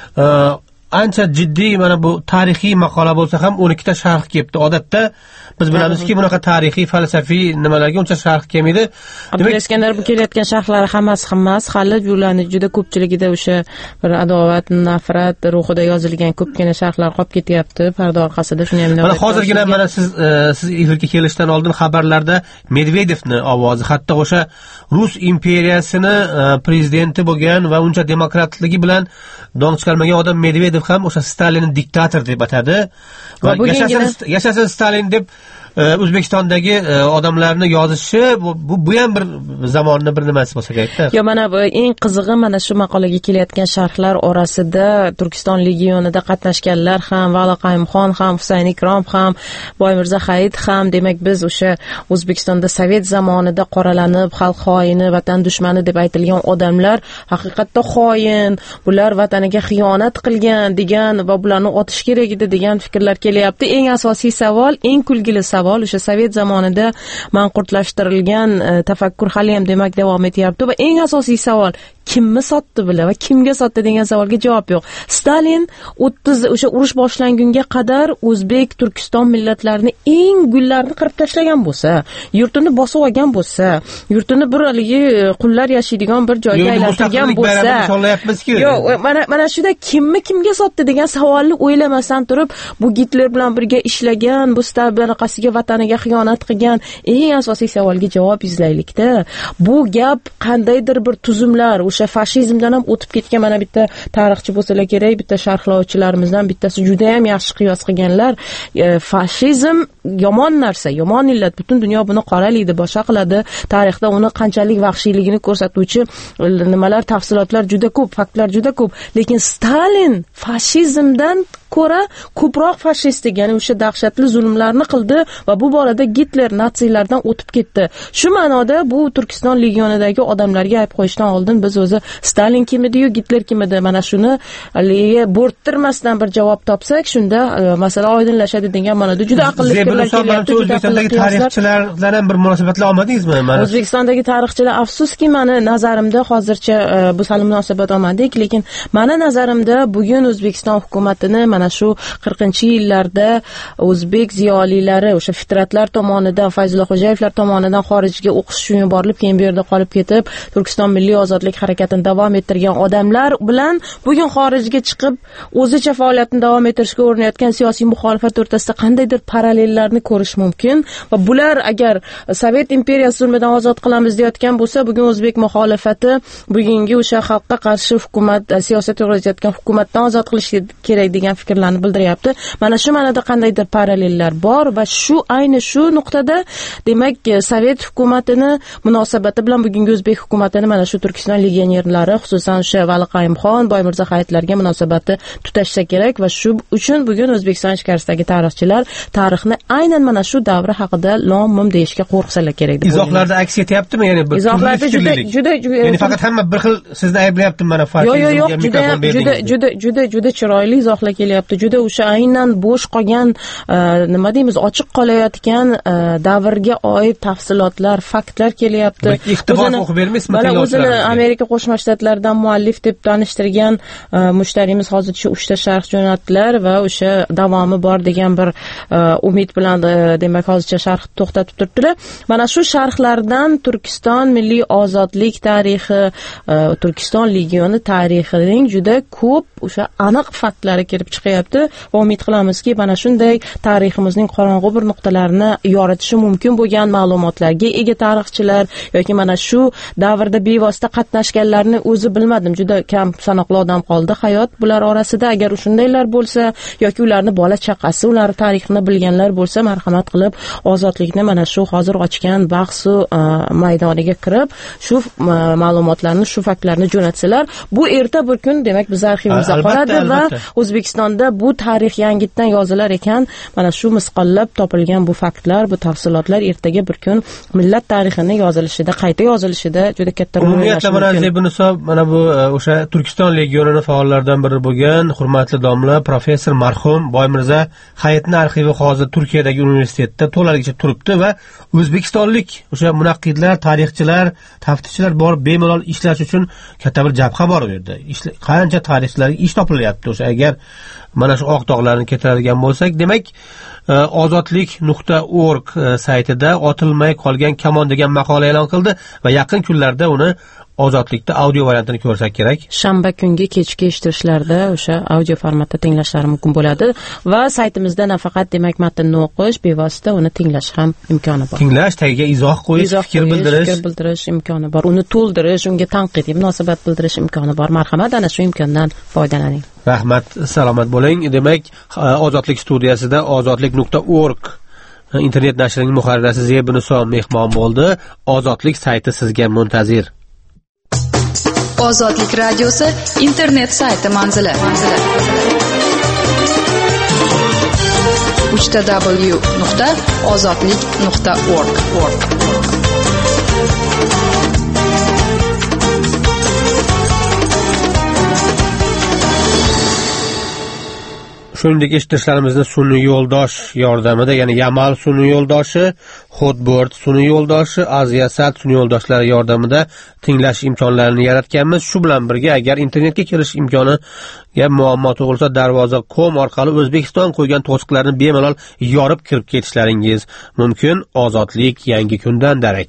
Ancha jiddiy, mana bu tarixiy maqola bo'lsa ham o'n ikkita sharh kelibdi. Odatda biz bilamizki, bunaqa tarixiy, falsafiy nimalarga uncha sharh kelmaydi. Demak, Iskandar, bu kelayotgan sharhlar hammasi hammasi hali ularning juda ko'pchiligida o'sha bir adovat, nafrat ruhida yozilgan ko'pgina sharhlar qolib ketyapti parda orqasida. Shuni ham mana hozirgina mana siz siz efirga kelishdan oldin xabarlarda Medvedevni ovozi, hatto o'sha Rus imperiyasini prezidenti bo'lgan va uncha demokratligi bilan dong chiqarmagan odam Medvedev ham o'sha Stalinni diktator deb atadi va yashasin Stalin deb O'zbekistondagi odamlarni yozishi bu bu ham bir zamonning bir nimasi bo'lsa kerak-da. Yo, mana bu eng qizig'i, mana shu maqolaga kelayotgan sharhlar orasida Turkiston legionida qatnashganlar ham, Vali Qayumxon ham, Husayn Ikrom ham, Boymirza Hayit ham, demak biz o'sha O'zbekistonda Sovet zamonida qoralanib, xalq xoini, vatan dushmani deb aytilgan odamlar haqiqatda xoin, bular vataniga xiyonat qilgan degan va bularni otish kerak edi degan fikrlar kelyapti. Eng asosiy savol, eng kulgili savol o'sha Sovet zamonida manqurtlashtirilgan tafakkur hali ham demak davom etyapti va eng asosiy savol, kimni sotdi bular va kimga sotdi degan savolga javob yo'q. Stalin o'ttiz o'sha urush boshlangunga qadar O'zbek, Turkiston millatlarini eng gullarini qirib tashlagan bo'lsa, yurtini bosib olgan bo'lsa, yurtini bir haligi qullar yashaydigan bir joyga aylantirgan bo'lsa, yo'q, mana mana shunda kimni kimga sotdi degan savolni o'ylamasdan turib, bu Gitler bilan birga ishlagan, bu Stalinqasiga vataniga xiyonat qilgan eng asosiy savolga javob izlaylikda. Bu gap qandaydir bir tuzumlar o'sha fashizmdan ham o'tib ketgan, mana bitta tarixchi bo'lsalar kerak, bitta sharhlovchilarimizdan bittasi juda ham yaxshi qiyos qilganlar. E, fashizm yomon narsa, yomon illat, butun dunyo buni qoralaydi, boshqa qiladi. Tarixda uni qanchalik vahshiyligini ko'rsatuvchi nimalar, tafsilotlar juda ko'p, faktlar juda ko'p. Lekin Stalin fashizmdan ko'ra ko'proq fashistlik, ya'ni o'sha dahshatli zulmlarni qildi va bu borada Gitler natsiyalardan o'tib ketdi. Shu ma'noda bu Turkiston legionidagi odamlarga ayb qo'yishdan oldin biz o'zi Stalin kim edi-yu, Gitler kim edi, mana shuni bo'rttirmasdan bir javob topsak, shunda masala oydinlashadi degan ma'noda juda aqlli fikrlar kelyapti. O'zbekistondagi tarixchilar bilan bir munosabatlar olmadingizmi? O'zbekistondagi tarixchilar, afsuski, meni nazarimda hozircha bu sal munosabat olmadik, lekin meni nazarimda bugun O'zbekiston hukumatini mana shu qirqinchi yillarda o'zbek ziyolilari o'sha fitratlar tomonidan, Fayzullo Xo'jayevlar tomonidan xorijga o'qish uchun yuborilib, keyin bu yerda qolib ketib, Turkiston milliy ozodlik harakatini davom ettirgan odamlar bilan bugun xorijga chiqib o'zicha faoliyatini davom ettirishga urinayotgan siyosiy muxolifat o'rtasida qandaydir parallellarni ko'rish mumkin va bular agar Sovet imperiyasi zulmidan ozod qilamiz deyotgan bo'lsa, bugun o'zbek muxolifati bugungi o'sha xalqqa qarshi hukumat, siyosat yuritayotgan hukumatdan ozod qilish kerak degan fikrlarni bildiryapti. Mana shu ma'noda qandaydir parallellar bor va shu ayni shu nuqtada demak Sovet hukumatini munosabati bilan bugungi o'zbek hukumatini mana shu Turkiston legionerlari, xususan o'sha Vali Qayumxon, Boymirza Hayitlarga munosabati tutashsa kerak va shu uchun bugun O'zbekiston ichkarisidagi tarixchilar tarixni aynan mana shu davri haqida lom-mim deyishga qo'rqsalar kerak deb. Izohlarda aks etyaptimi? Ya'ni bir izohlarda juda juda ya'ni faqat hamma bir xil sizni ayblayapti mana fashizmga mikrofon berdingiz. Juda juda juda juda chiroyli izohlar kelyapti. Juda o'sha aynan bo'sh qolgan, nima deymiz, ochiq qolayotgan davrga oid tafsilotlar, faktlar kelyapti. Iqtibos o'qib bermaysizmi? Mana o'zini Amerika Qo'shma Shtatlaridan muallif deb tanishtirgan mushtarimiz hozircha uchta sharh jo'natdilar va o'sha davomi bor degan bir umid bilan demak hozircha sharh to'xtatib turibdilar. Mana shu sharhlardan Turkiston milliy ozodlik tarixi, Turkiston legioni tarixining juda ko'p o'sha aniq faktlari kelib chiqyapti va umid qilamizki, mana shunday tariximizning qorong'u bir nuqtalarini yoritishi mumkin bo'lgan ma'lumotlarga ega tarixchilar yoki mana shu davrda bevosita qatnashganlarni o'zi bilmadim, juda kam sanoqli odam qoldi hayot bular orasida. Agar shundaylar bo'lsa yoki ularni bola chaqasi, ular tarixni bilganlar bo'lsa, marhamat qilib ozodlikni mana shu hozir ochgan bahsu maydoniga kirib shu ma'lumotlarni, shu faktlarni jo'natsalar, bu erta bir kun demak biz arxivimizda qoladi va O'zbekiston zamonda bu tarix yangitdan yozilar ekan, mana shu misqollab topilgan bu faktlar, bu tafsilotlar ertaga bir kun millat tarixini yozilishida, qayta yozilishida juda katta rol o'ynashi mumkin. Umumiyatla mana Zebinisob, mana bu o'sha Turkiston legionining faollaridan biri bo'lgan hurmatli domla professor marhum Boymirza Hayitning arxivi hozir Turkiyadagi universitetda to'laligicha turibdi va o'zbekistonlik o'sha munaqqidlar, tarixchilar, taftishchilar borib bemalol ishlash uchun katta bir jabha bor u yerda. Qancha tarixchilarga ish topilyapti o'sha. Agar mana shu oq dog'larni keltiradigan bo'lsak, demak ozodlik nuqta org saytida otilmay qolgan kamon degan maqola e'lon qildi va yaqin kunlarda uni ozodlikda audio variantini ko'rsak kerak. Shanba kungi kechki eshittirishlarda o'sha audio formatda tinglashlari mumkin bo'ladi va saytimizda nafaqat demak matnni o'qish, bevosita uni tinglash ham imkoni bor. Tinglash, tagiga izoh qo'yish, fikr bildirish, fikr bildirish imkoni bor. Uni to'ldirish, unga tanqidiy munosabat bildirish imkoni bor. Marhamat, ana shu imkondan foydalaning. Rahmat, salomat bo'ling. Demak, Ozodlik studiyasida ozodlik nuqta org internet nashrining muharrirasi Zebinisob mehmon bo'ldi. Ozodlik sayti sizga muntazir. Ozodlik radiosi internet sayti manzili. uch w nuqta ozodlik nuqta org. Shuningdek, eshitishlarimizni sun'iy yo'ldosh yordamida, ya'ni Yamal sun'iy yo'ldoshi, Hotbird sun'iy yo'ldoshi, Aziasat sun'iy yo'ldoshlari yordamida tinglash imkonlarini yaratganmiz. Shu bilan birga, agar internetga kirish imkoniga muammo tug'ilsa, darvoza nuqta com orqali O'zbekiston qo'ygan to'siqlarni bemalol yorib kirib ketishlaringiz mumkin. Ozodlik yangi kundan darak.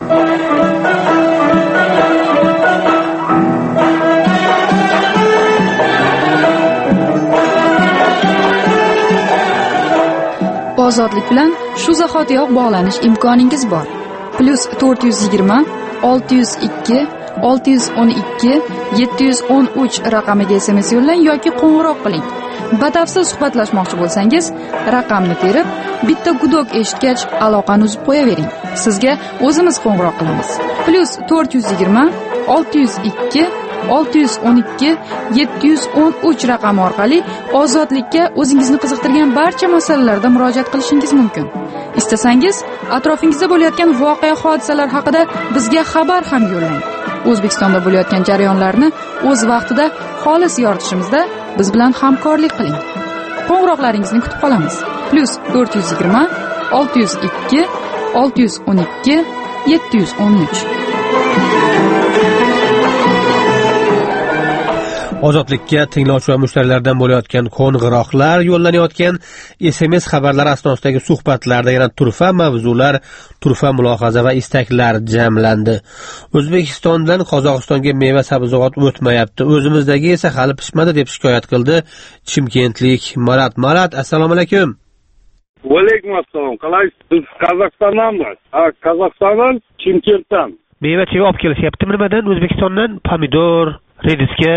Ozodlik bilan shu zahotiyoq bog'lanish imkoningiz bor. Plus to'rt yuz yigirma olti yuz ikki olti yuz o'n ikki yetti yuz o'n uch raqamiga S M S yo'llang yoki qo'ng'iroq qiling. Batafsil suhbatlashmoqchi bo'lsangiz, raqamni terib, bitta gudok eshitgach aloqani uzib qo'yavering. Sizga o'zimiz qo'ng'iroq qilamiz. Plus to'rt yuz yigirma olti yuz ikki olti yuz o'n ikki yetti yuz o'n uch raqami orqali ozodlikka o'zingizni qiziqtirgan barcha masalalarda murojaat qilishingiz mumkin. Istasangiz, atrofingizda bo'layotgan voqea hodisalar haqida bizga xabar ham yo'llang. O'zbekistonda bo'layotgan jarayonlarni o'z vaqtida xolis yoritishimizda biz bilan hamkorlik qiling. Qo'ng'iroqlaringizni kutib qolamiz. Plus to'rt yuz yigirma olti yuz ikki olti yuz o'n ikki yetti yuz o'n uch. Ozodlikka tinglovchi va mushtarlardan bo'layotgan qo'ng'iroqlar, yo'llanayotgan S M S xabarlar asnosidagi suhbatlarda yana turfa mavzular, turfa mulohaza va istaklar jamlandi. O'zbekistondan Qozog'istonga meva sabzavot o'tmayapti, o'zimizdagi esa hali pishmadi deb shikoyat qildi Chimkentlik Marat. Marat, assalomu alaykum. Va alaykum assalom. Qalaysiz? Biz Qozog'istondanmiz. Ha, Qozog'istondan, Chimkentdan. Meva-cheva olib kelishyaptimi nimadan? O'zbekistondan pomidor, rediska.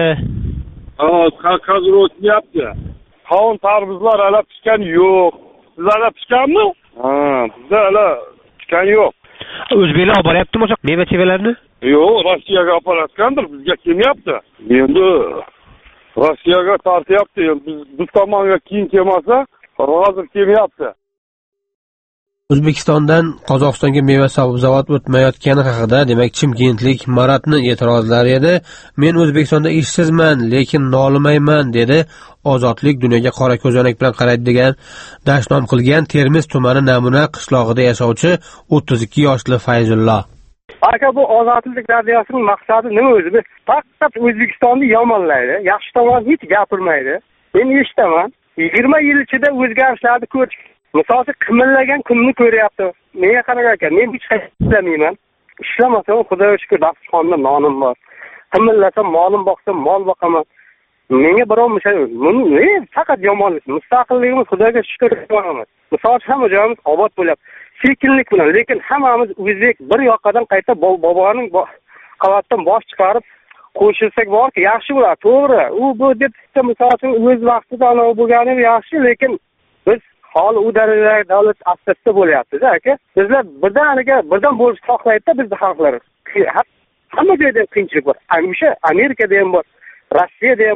Hozir o'tyapti. Qovun tarvuzlar hali pishgan yo'q. Sizlarda pishganmi? Ha, bizda hali pishgan yo'q. O'zbeklar olib boryaptimi o'sha meva-chevalarni? Yo'q, Rossiyaga olib borayotgandir, bizga kelmayapti. Endi Rossiyaga tortyapti. Biz biz tomonga keyin kelmasa, hozir kelmayapti. O'zbekistondan Qozog'istonga meva sabzavot o'tmayotgani haqida, demak, Chimkentlik Maratni e'tirozlari edi. Men O'zbekistonda ishsizman, lekin nolimayman dedi. Ozodlik dunyoga qora ko'zonak bilan qaraydi degan dashnom qilgan Termiz tumani Namuna qishlog'ida yashovchi o'ttiz ikki yoshli Fayzullo. Aka, bu ozodlik radiosining maqsadi nima o'zi? Biz faqat O'zbekistonni yomonlaydi, yaxshi tomon hech gapirmaydi. Men eshitaman, yigirma yil ichida o'zgarishlarni ko'rdik. Misol uchun qimillagan kunni ko'ryapti. Menga qarang aka, men hech qanday ishlamayman. Ishlamasam, Xudoga shukr, dasturxonda nonim bor. Qimillasam, molim boqsam, mol boqaman. Menga birov mishay, men faqat yomonlik. Mustaqilligimiz Xudoga shukr qilamiz. Misol uchun hamma joyimiz obod bo'lyapti. Sekinlik bilan, lekin hammamiz o'zbek bir yoqadan qayta boboning qavatdan bosh chiqarib qo'shilsak borki, yaxshi bo'ladi. To'g'ri. U bu deb misol uchun o'z vaqtida anavi bo'lgani yaxshi, lekin biz hol u darajadagi davlat asosida bo'lyapti-da aka. Bizlar birdaniga birdan bo'lish xohlaydi-da bizni xalqlar. Hamma joyda qiyinchilik bor. O'sha Amerikada ham bor, Rossiyada ham bor,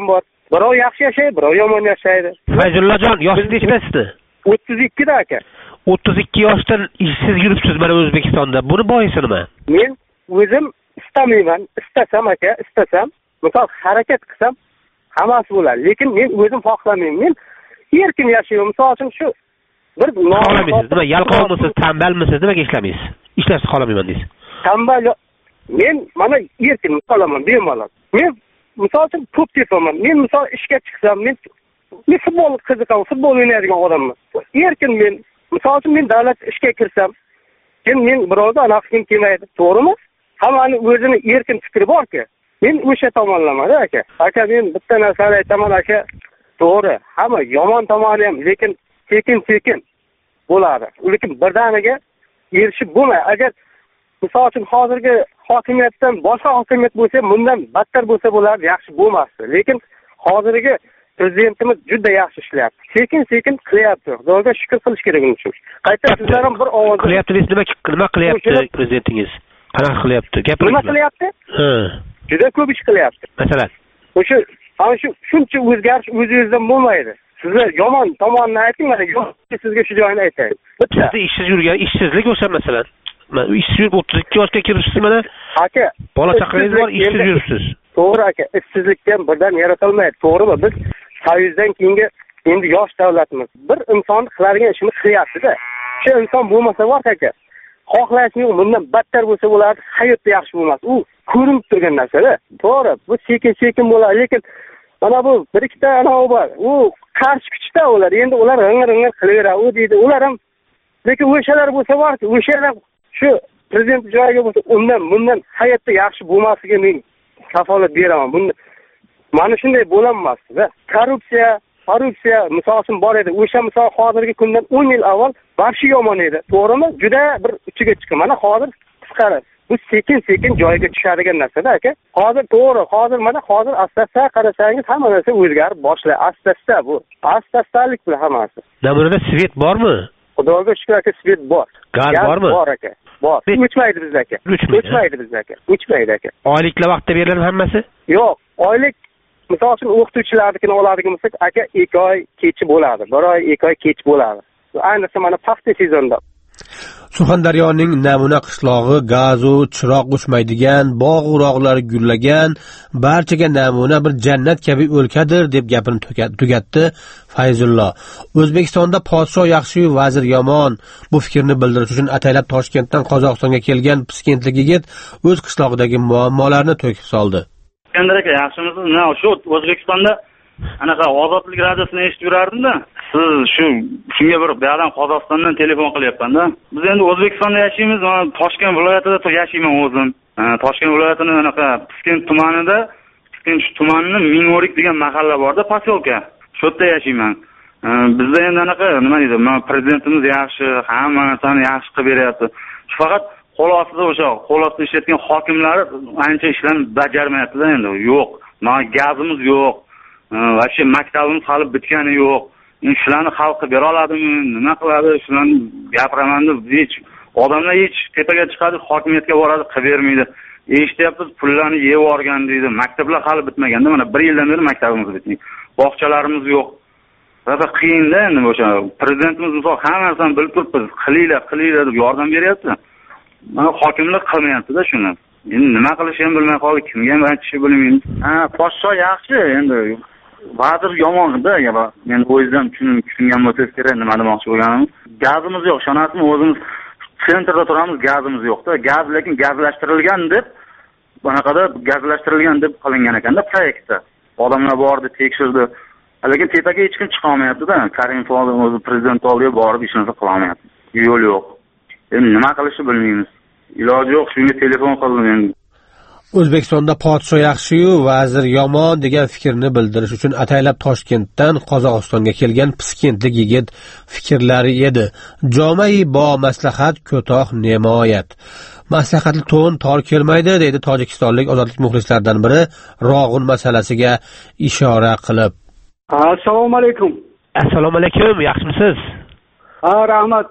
birov yaxshi yashaydi, birov yomon yashaydi. Fayzullajon, yoshingiz nechida sizni? o'ttiz ikkida aka. o'ttiz ikki yoshdan ishsiz yuribsiz mana O'zbekistonda. Buni boisi nima? Men o'zim istamayman, istasam aka, istasam, misol harakat qilsam hammasi bo'ladi, lekin men o'zim xohlamayman. Men erkin yashayman. Misol uchun shu bir xohlamaysiz. Nima, yalqovmisiz, tanbalmisiz? Nimaga ishlamaysiz? Ishlashni xohlamayman deysiz. Tanbal men mana erkin qolaman, bemalol. Men misol uchun to'p tepaman. Men misol ishga chiqsam, men men futbol qiziqaman, futbol o'ynaydigan odamman. Erkin men, misol uchun men davlat ishga kirsam, kim men birovga aloqa qilgim kelmaydi, to'g'rimi? Hammaning o'zini erkin fikri bor-ku. Men o'sha tomonlamada aka. Aka men bitta narsani aytaman aka, to'g'ri. Hamma yomon tomoni ham, lekin sekin-sekin bo'ladi. Lekin birdaniga erishib bo'lmaydi. Agar misol uchun hozirgi hokimiyatdan boshqa hokimiyat bo'lsa, bundan battar bo'lsa bo'lardi, yaxshi bo'lmasdi. Lekin hozirgi prezidentimiz juda yaxshi ishlayapti. Sekin-sekin qilyapti. Xudoga shukr qilish kerak uning uchun. Qayta sizlar ham bir ovoz qilyapti. Nima nima qilyapti prezidentingiz? Qanaqa qilyapti? Gapiring. Nima qilyapti? Ha. Juda ko'p ish qilyapti. Masalan, o'sha ana shu shuncha o'zgarish o'zingizdan bo'lmaydi. Sizlar yomon tomonini ayting, mana sizga shu joyini aytay. Bitta ishsiz yurgan, ishsizlik o'sha masalan. Men ishsiz yurib o'ttiz ikki yoshga kiribsiz mana. Aka, bola chaqangiz bor, ishsiz yuribsiz. To'g'ri aka, ishsizlikdan birdan yaratilmaydi, to'g'rimi? Biz Soyuzdan keyingi endi yosh davlatmiz. Bir inson qiladigan ishini qilyapti-da. Shu inson bo'lmasa bor aka. Xohlashning bundan battar bo'lsa bo'lardi, hayotda yaxshi bo'lmas. U ko'rinib turgan narsa-da. To'g'ri, bu sekin-sekin bo'ladi, lekin mana bu bir ikkita anavi bor. U qarshi kuchda ular. Endi ular g'ingir-g'ingir qilaveradi, u deydi. Ular ham lekin o'shalar bo'lsa borki, o'shalar shu prezident joyiga bo'lsa, undan bundan hayotda yaxshi bo'lmasligiga men kafolat beraman. Buni mana shunday bo'lanmasdi-da. Korrupsiya, korrupsiya misol uchun bor edi. O'sha misol hozirgi kundan o'n yil avval barcha yomon edi. To'g'rimi? Juda bir uchiga chiqqan. Mana hozir qisqari. Bu sekin-sekin joyiga tushadigan narsa-da aka. Hozir to'g'ri, hozir mana hozir asta-asta qarasangiz hamma narsa o'zgarib boshlaydi. Asta-asta bu. Asta-astalik bilan hammasi. Namunada svet bormi? Xudoga shukr aka, svet bor. Gaz bormi? Bor aka. Bor. O'chmaydi bizda aka. O'chmaydi bizda aka. O'chmaydi aka. Oyliklar vaqtda beriladi hammasi? Yo'q, oylik misol uchun o'qituvchilarnikini oladigan bo'lsak, aka ikki oy kech bo'ladi. bir oy, ikki oy kech bo'ladi. Ayniqsa mana paxta sezonida. Surxondaryoning namuna qishlog'i gazu, chiroq o'chmaydigan, bog'-urog'lar gullagan, barchaga namuna bir jannat kabi o'lkadir deb gapini tugatdi Fayzullo. O'zbekistonda podsho yaxshi, vazir yomon. Bu fikrni bildirish uchun ataylab Toshkentdan Qozog'istonga kelgan piskentlik yigit o'z qishlog'idagi muammolarni to'kib soldi. Endi aka, yaxshimisiz? Na, shu O'zbekistonda anaqa ozodlik radiosini eshitib yurardim-da. Siz shu shunga bir buyoqdan Qozog'istondan telefon qilyapman-da. Biz endi O'zbekistonda yashaymiz, men Toshkent viloyatida yashayman o'zim. Toshkent viloyatining anaqa Piskent tumanida, Piskent tumanining Ming'o'rik degan mahalla bor-da, posyolka. Shu yerda yashayman. Bizda endi anaqa nima deydi, prezidentimiz yaxshi, hamma narsani yaxshi qilib beryapti. Faqat qo'l ostida o'sha qo'l ostida ishlayotgan hokimlar ancha ishlarni bajarmayapti-da endi. Yo'q, mana gazimiz yo'q. Va shu maktabimiz hali bitgani yo'q. Endi shularni xalqqa bera oladimi? Nima qiladi? Shularni gapiraman deb hech odamlar hech tepaga chiqadi, hokimiyatga boradi, qilib bermaydi. Eshityapsiz, pullarni yeb yuborgan deydi. Maktablar hali bitmaganda, mana bir yildan beri maktabimiz bitmaydi. Bog'chalarimiz yo'q. Rafa qiyin-da endi o'sha prezidentimiz misol hamma narsani bilib turibmiz, qilinglar, qilinglar deb yordam beryapti. Mana hokimlar qilmayapti-da shuni. Endi nima qilishni ham bilmay qoldik, kimga ham aytishni bilmaymiz. Ha, podsho yaxshi, endi vazir yomon-da, men o'zim tushungan bo'lsangiz kerak, nima demoqchi bo'lganim. Gazimiz yo'q, ishonasizmi, o'zimiz sentrda turamiz, gazimiz yo'q-da. Gaz lekin gazlashtirilgan deb, bunaqada gazlashtirilgan deb qilingan ekanda proyektda. Odamlar bordi, tekshirdi. Lekin tepaga hech kim chiqa olmayapti-da. Karimov o'zi prezident oldiga borib ish narsa qila olmayapti. Yo'l yo'q. Endi nima qilishni bilmaymiz. Iloji yo'q, shunga telefon qildim endi. O'zbekistonda podsho yaxshi-yu, vazir yomon degan fikrni bildirish uchun ataylab Toshkentdan Qozog'istonga kelgan piskentlik yigit fikrlari edi. Jomai bo maslahat ko'toq nemoyat. Maslahatli to'n tor kelmaydi, deydi tojikistonlik ozodlik muxlislaridan biri Rog'un masalasiga ishora qilib. Assalomu alaykum. Assalomu alaykum, yaxshimisiz? Ha, rahmat.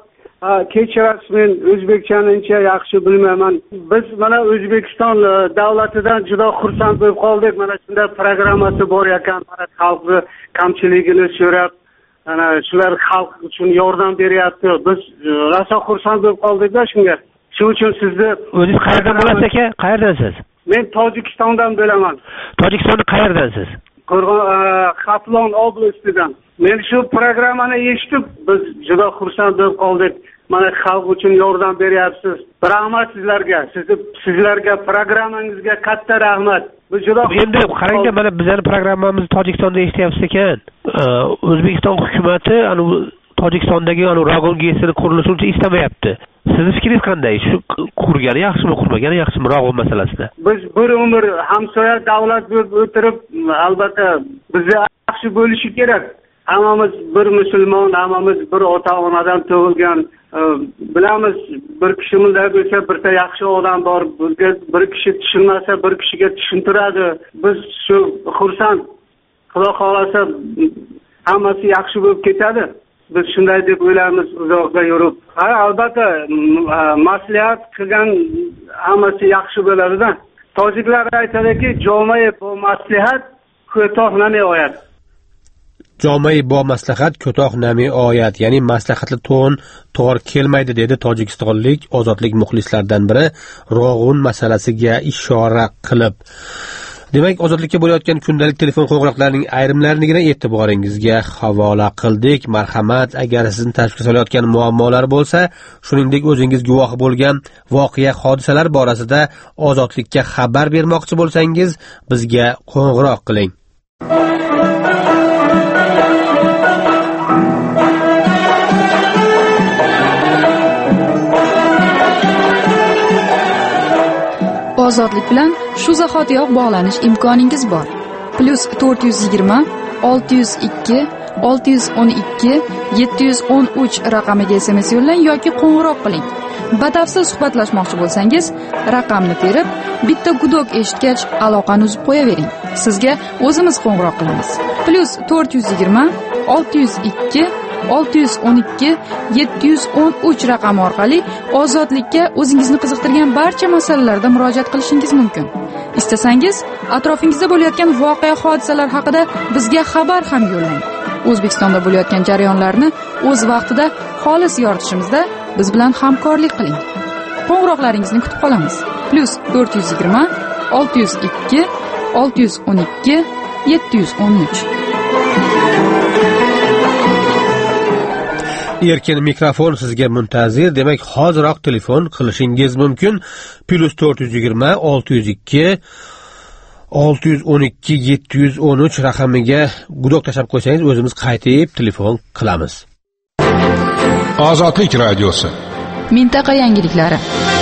kechirasiz, men o'zbekchani uncha yaxshi bilmayman. Biz mana O'zbekiston davlatidan juda xursand bo'lib qoldik. Mana shunday programmasi bor ekan, mana xalqni kamchiligini so'rab, ana shular xalq uchun yordam beryapti. Biz rosa xursand bo'lib qoldik-da shunga. Shu uchun sizni o'zingiz qayerdan bo'lasiz aka? Qayerdansiz? Men Tojikistondan bo'laman. Tojikistonda qayerdansiz? Xatlon oblastidan. Men shu programmani eshitib, biz juda xursand bo'lib qoldik. Mana xalq uchun yordam beryapsiz. Rahmat sizlarga. Sizni sizlarga programmangizga katta rahmat. Biz juda endi qarangda, mana bizning programmamizni Tojikistonda eshityapsiz ekan. O'zbekiston hukumatı ana Tojikistondagi ana Ragon GESini qurilishini uchun istamayapti. Sizni fikringiz qanday? Shu qurgani yaxshimi, qurmagani yaxshimi Ragon masalasida? Biz bir umr hamsoya davlat bo'lib o'tirib, albatta bizga yaxshi bo'lishi kerak. Hammamiz bir musulmon, hammamiz bir ota-onadan tug'ilgan. Bilamiz, bir kishi bunday bo'lsa, birta yaxshi odam bor. Bizga bir kishi tushunmasa, bir kishiga tushuntiradi. Biz shu xursand. Xudo xolasa hammasi yaxshi bo'lib ketadi. Biz shunday deb o'ylaymiz uzoqda yurib. Ha, albatta maslahat qilgan hammasi yaxshi bo'ladi-da. Tojiklar aytadiki, "Jomai bu maslahat, ko'toq nami oyat." Jomai bo maslahat ko'toq nami oyat, ya'ni maslahatli to'n to'g'ri kelmaydi dedi tojikistonlik ozodlik muxlislaridan biri Rog'un masalasiga ishora qilib. Demak, ozodlikka bo'layotgan kundalik telefon qo'ng'iroqlarining ayrimlarini e'tiboringizga havola qildik. Marhamat, agar sizni tashvishga solayotgan muammolar bo'lsa, shuningdek o'zingiz guvoh bo'lgan voqea hodisalar borasida ozodlikka xabar bermoqchi bo'lsangiz, bizga qo'ng'iroq qiling. Ozodlik bilan shu zahotiyoq bog'lanish imkoningiz bor. Plus to'rt yuz yigirma olti yuz ikki olti yuz o'n ikki yetti yuz o'n uch raqamiga S M S yo'llang yoki qo'ng'iroq qiling. Batafsil suhbatlashmoqchi bo'lsangiz, raqamni terib, bitta gudok eshitgach aloqani uzib qo'yavering. Sizga o'zimiz qo'ng'iroq qilamiz. Plus to'rt yuz yigirma olti yuz ikki olti yuz o'n ikki yetti yuz o'n uch raqami orqali ozodlikka o'zingizni qiziqtirgan barcha masalalarda murojaat qilishingiz mumkin. Istasangiz, atrofingizda bo'layotgan voqea hodisalar haqida bizga xabar ham yo'llang. O'zbekistonda bo'layotgan jarayonlarni o'z vaqtida xolis yoritishimizda biz bilan hamkorlik qiling. Qo'ng'iroqlaringizni kutib qolamiz. Plus to'rt yuz yigirma olti yuz ikki olti yuz o'n ikki yetti yuz o'n uch. Erkin mikrofon sizga muntazir. Demak, hoziroq telefon qilishingiz mumkin. Plus to'rt yuz yigirma olti yuz ikki olti yuz o'n ikki yetti yuz o'n uch raqamiga gudok tashab qo'ysangiz, o'zimiz qaytib telefon qilamiz. Ozodlik radiosi. Mintaqa yangiliklari.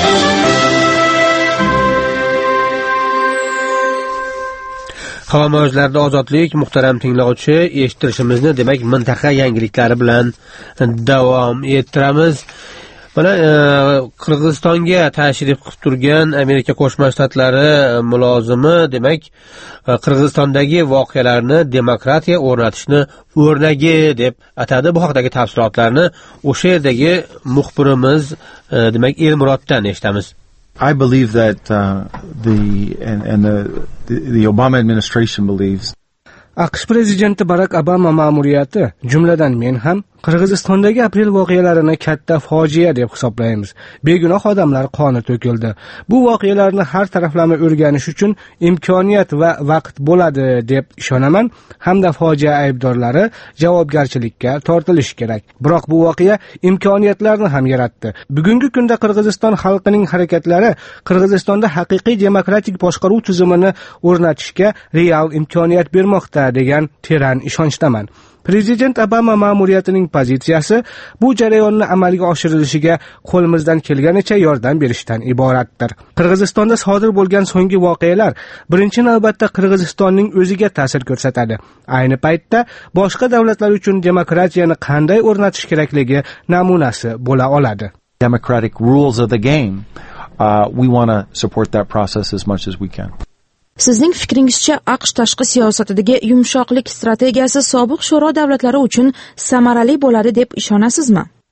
Havo mavjlarida ozodlik, muhtaram tinglovchi, eshittirishimizni demak mintaqa yangiliklari bilan davom ettiramiz. Mana e, Qirg'izistonga tashrif qilib turgan Amerika Qo'shma Shtatlari mulozimi demak Qirg'izistondagi voqealarni demokratiya o'rnatishni o'rnagi deb atadi. Bu haqidagi tafsilotlarni o'sha yerdagi muxbirimiz e, demak Elmuroddan eshitamiz. I believe that uh, the and, and the, the the Obama administration believes. AQSh prezidenti Barack Obama ma'muriyati, jumladan men ham Qirg'izistondagi aprel voqealarini katta fojia deb hisoblaymiz. Begunoh odamlar qoni to'kildi. Bu voqealarni har taraflama o'rganish uchun imkoniyat va vaqt bo'ladi deb ishonaman, hamda fojia aybdorlari javobgarchilikka tortilishi kerak. Biroq bu voqea imkoniyatlarni ham yaratdi. Bugungi kunda Qirg'iziston xalqining harakatlari Qirg'izistonda haqiqiy demokratik boshqaruv tizimini o'rnatishga real imkoniyat bermoqda degan teran ishonchdaman. Prezident Obama ma'muriyatining pozitsiyasi bu jarayonni amalga oshirilishiga qo'limizdan kelganicha yordam berishdan iboratdir. Qirg'izistonda sodir bo'lgan so'nggi voqealar birinchi navbatda Qirg'izistonning o'ziga ta'sir ko'rsatadi. Ayni paytda boshqa davlatlar uchun demokratiyani qanday o'rnatish kerakligi namunasi bo'la oladi. Democratic rules of the game. Uh, we want to support that process as much as we can. Sizning fikringizcha AQSh tashqi siyosatidagi yumshoqlik strategiyasi sobiq sho'ro davlatlari uchun samarali bo'ladi deb ishonasizmi?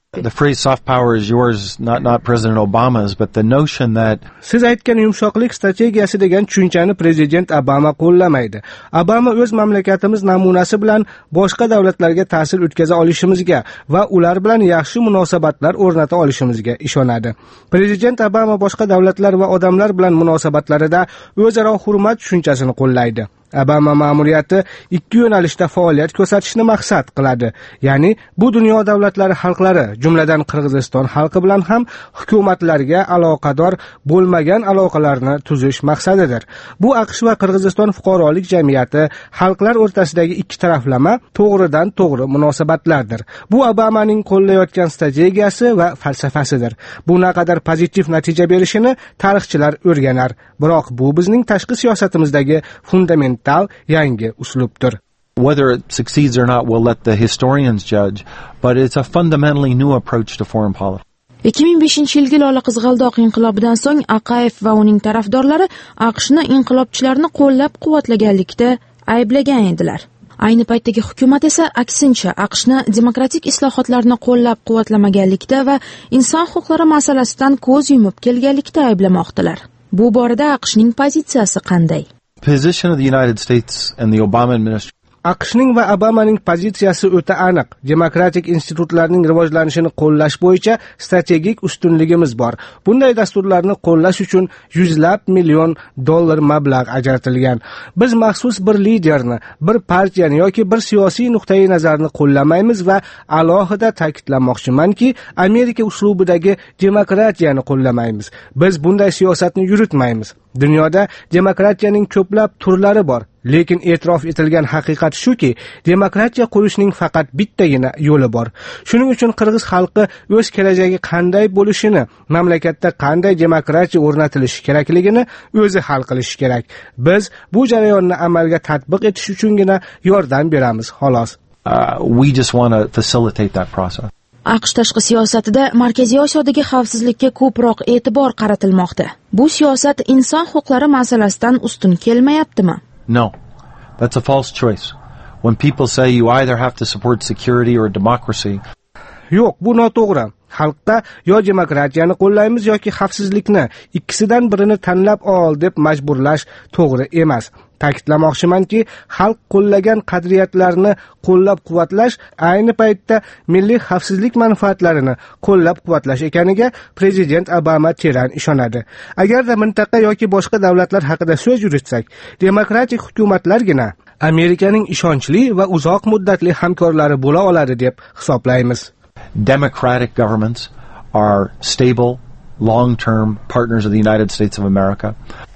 The phrase soft power is yours, not not President Obama's, but the notion that siz aytgan yumshoqlik strategiyasi degan tushunchani prezident Obama qo'llamaydi. Obama o'z mamlakatimiz namunasi bilan boshqa davlatlarga ta'sir o'tkaza olishimizga va ular bilan yaxshi munosabatlar o'rnata olishimizga ishonadi. Prezident Obama boshqa davlatlar va odamlar bilan munosabatlarida o'zaro hurmat tushunchasini qo'llaydi. Obama ma'muriyati ikki yo'nalishda faoliyat ko'rsatishni maqsad qiladi. Ya'ni bu dunyo davlatlari xalqlari, jumladan Qirg'iziston xalqi bilan ham hukumatlarga aloqador bo'lmagan aloqalarni tuzish maqsadidir. Bu AQSh va Qirg'iziston fuqarolik jamiyati xalqlar o'rtasidagi ikki taraflama to'g'ridan to'g'ri munosabatlardir. Bu Obamaning qo'llayotgan strategiyasi va falsafasidir. Bu naqadar pozitiv natija berishini tarixchilar o'rganar. Biroq bu bizning tashqi siyosatimizdagi fundament yangi uslubdir. Whether it succeeds or not, we'll let the historians judge, but it's a fundamentally new approach to foreign policy. ikki ming beshinchi yilgi Lola qizg'aldoq inqilobidan so'ng Aqayev va uning tarafdorlari AQShni inqilobchilarni qo'llab-quvvatlaganlikda ayblagan edilar. Ayni paytdagi hukumat esa aksincha AQShni demokratik islohotlarni qo'llab-quvvatlamaganlikda va inson huquqlari masalasidan ko'z yumib kelganlikda ayblamoqdalar. Bu borada AQShning pozitsiyasi qanday? Position of the United States and the Obama administration. AQShning va Obamaning pozitsiyasi o'ta aniq. Demokratik institutlarning rivojlanishini qo'llash bo'yicha strategik ustunligimiz bor. Bunday dasturlarni qo'llash uchun yuzlab million dollar mablag' ajratilgan. Biz maxsus bir liderni, bir partiyani yoki bir siyosiy nuqtai nazarni qo'llamaymiz va alohida ta'kidlamoqchimanki, Amerika uslubidagi demokratiyani qo'llamaymiz. Biz bunday siyosatni yuritmaymiz. Dunyoda demokratiyaning ko'plab turlari bor, lekin e'tirof etilgan haqiqat shuki, demokratiya qurishning faqat bittagina yo'li bor. Shuning uchun Qirg'iz xalqi o'z kelajagi qanday bo'lishini, mamlakatda qanday demokratiya o'rnatilishi kerakligini o'zi hal qilishi kerak. Biz bu jarayonni amalga tatbiq etish uchungina yordam beramiz, xolos. Uh, we just want to facilitate that process. AQSh tashqi siyosatida Markaziy Osiyodagi xavfsizlikka ko'proq e'tibor qaratilmoqda. Bu siyosat inson huquqlari masalasidan ustun kelmayaptimi? No. That's a false choice. When people say you either have to support security or democracy. Yo'q, bu noto'g'ri. Xalqqa yo demokratiyani qo'llaymiz yoki xavfsizlikni, ikkisidan birini tanlab ol deb majburlash to'g'ri emas. Ta'kidlamoqchimanki, xalq qo'llagan qadriyatlarni qo'llab-quvvatlash ayni paytda milliy xavfsizlik manfaatlarini qo'llab-quvvatlash ekaniga prezident Obama teran ishonadi. Agarda mintaqa yoki boshqa davlatlar haqida so'z yuritsak, demokratik hukumatlargina Amerikaning ishonchli va uzoq muddatli hamkorlari bo'la oladi deb hisoblaymiz. Democratic governments are stable, long-term partners of the United States of America.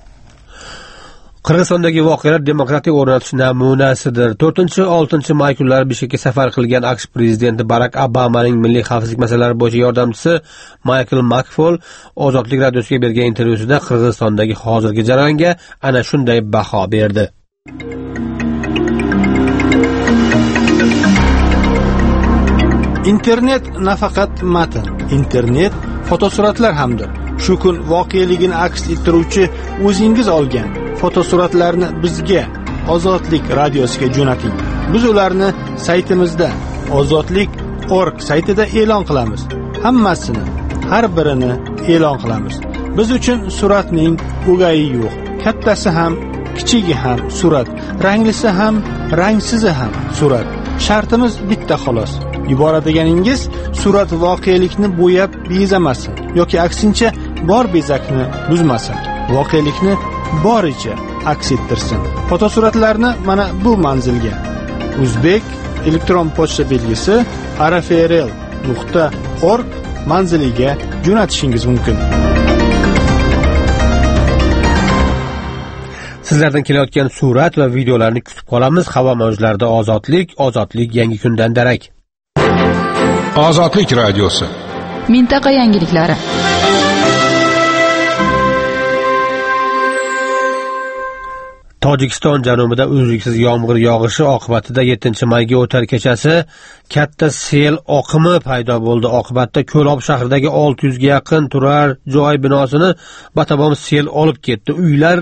Qirg'izistondagi voqealar demokratik o'rnatish namunasidir. to'rtinchi oltinchi may kunlari Bishkekka safar qilgan AQSh prezidenti Barak Obamaning milliy xavfsizlik masalalari bo'yicha yordamchisi Michael McFaul Ozodlik radiosiga bergan intervyusida Qirg'izistondagi hozirgi jarayonga ana shunday baho berdi. Internet nafaqat matn, internet fotosuratlar hamdir. Shu kun voqeligini aks ettiruvchi o'zingiz olgan fotosuratlarni bizga Ozodlik radiosiga jo'nating. Biz ularni saytimizda ozodlik dot org saytida e'lon qilamiz. Hammasini, har birini e'lon qilamiz. Biz uchun suratning o'gayi yo'q. Kattasi ham, kichigi ham surat, ranglisi ham, rangsizi ham surat. Shartimiz bitta xolos. Yuboradiganingiz surat voqelikni bo'yab bezamasin yoki aksincha bor bezakni buzmasin. Voqelikni boricha aks ettirsin. Fotosuratlarni mana bu manzilga Uzbek elektron pochta belgisi r f r l nuqta org manziliga jo'natishingiz mumkin. Sizlardan kelayotgan surat va videolarni kutib qolamiz. Havo mavjlarida ozodlik, ozodlik yangi kundan darak. Ozodlik radiosi. Mintaqa yangiliklari. Tojikiston janubida uzluksiz yomg'ir yog'ishi oqibatida yettinchi mayga o'tar kechasi katta sel oqimi paydo bo'ldi. Oqibatda Ko'lob shahridagi olti yuzga yaqin turar joy binosini batabom sel olib ketdi. Uylar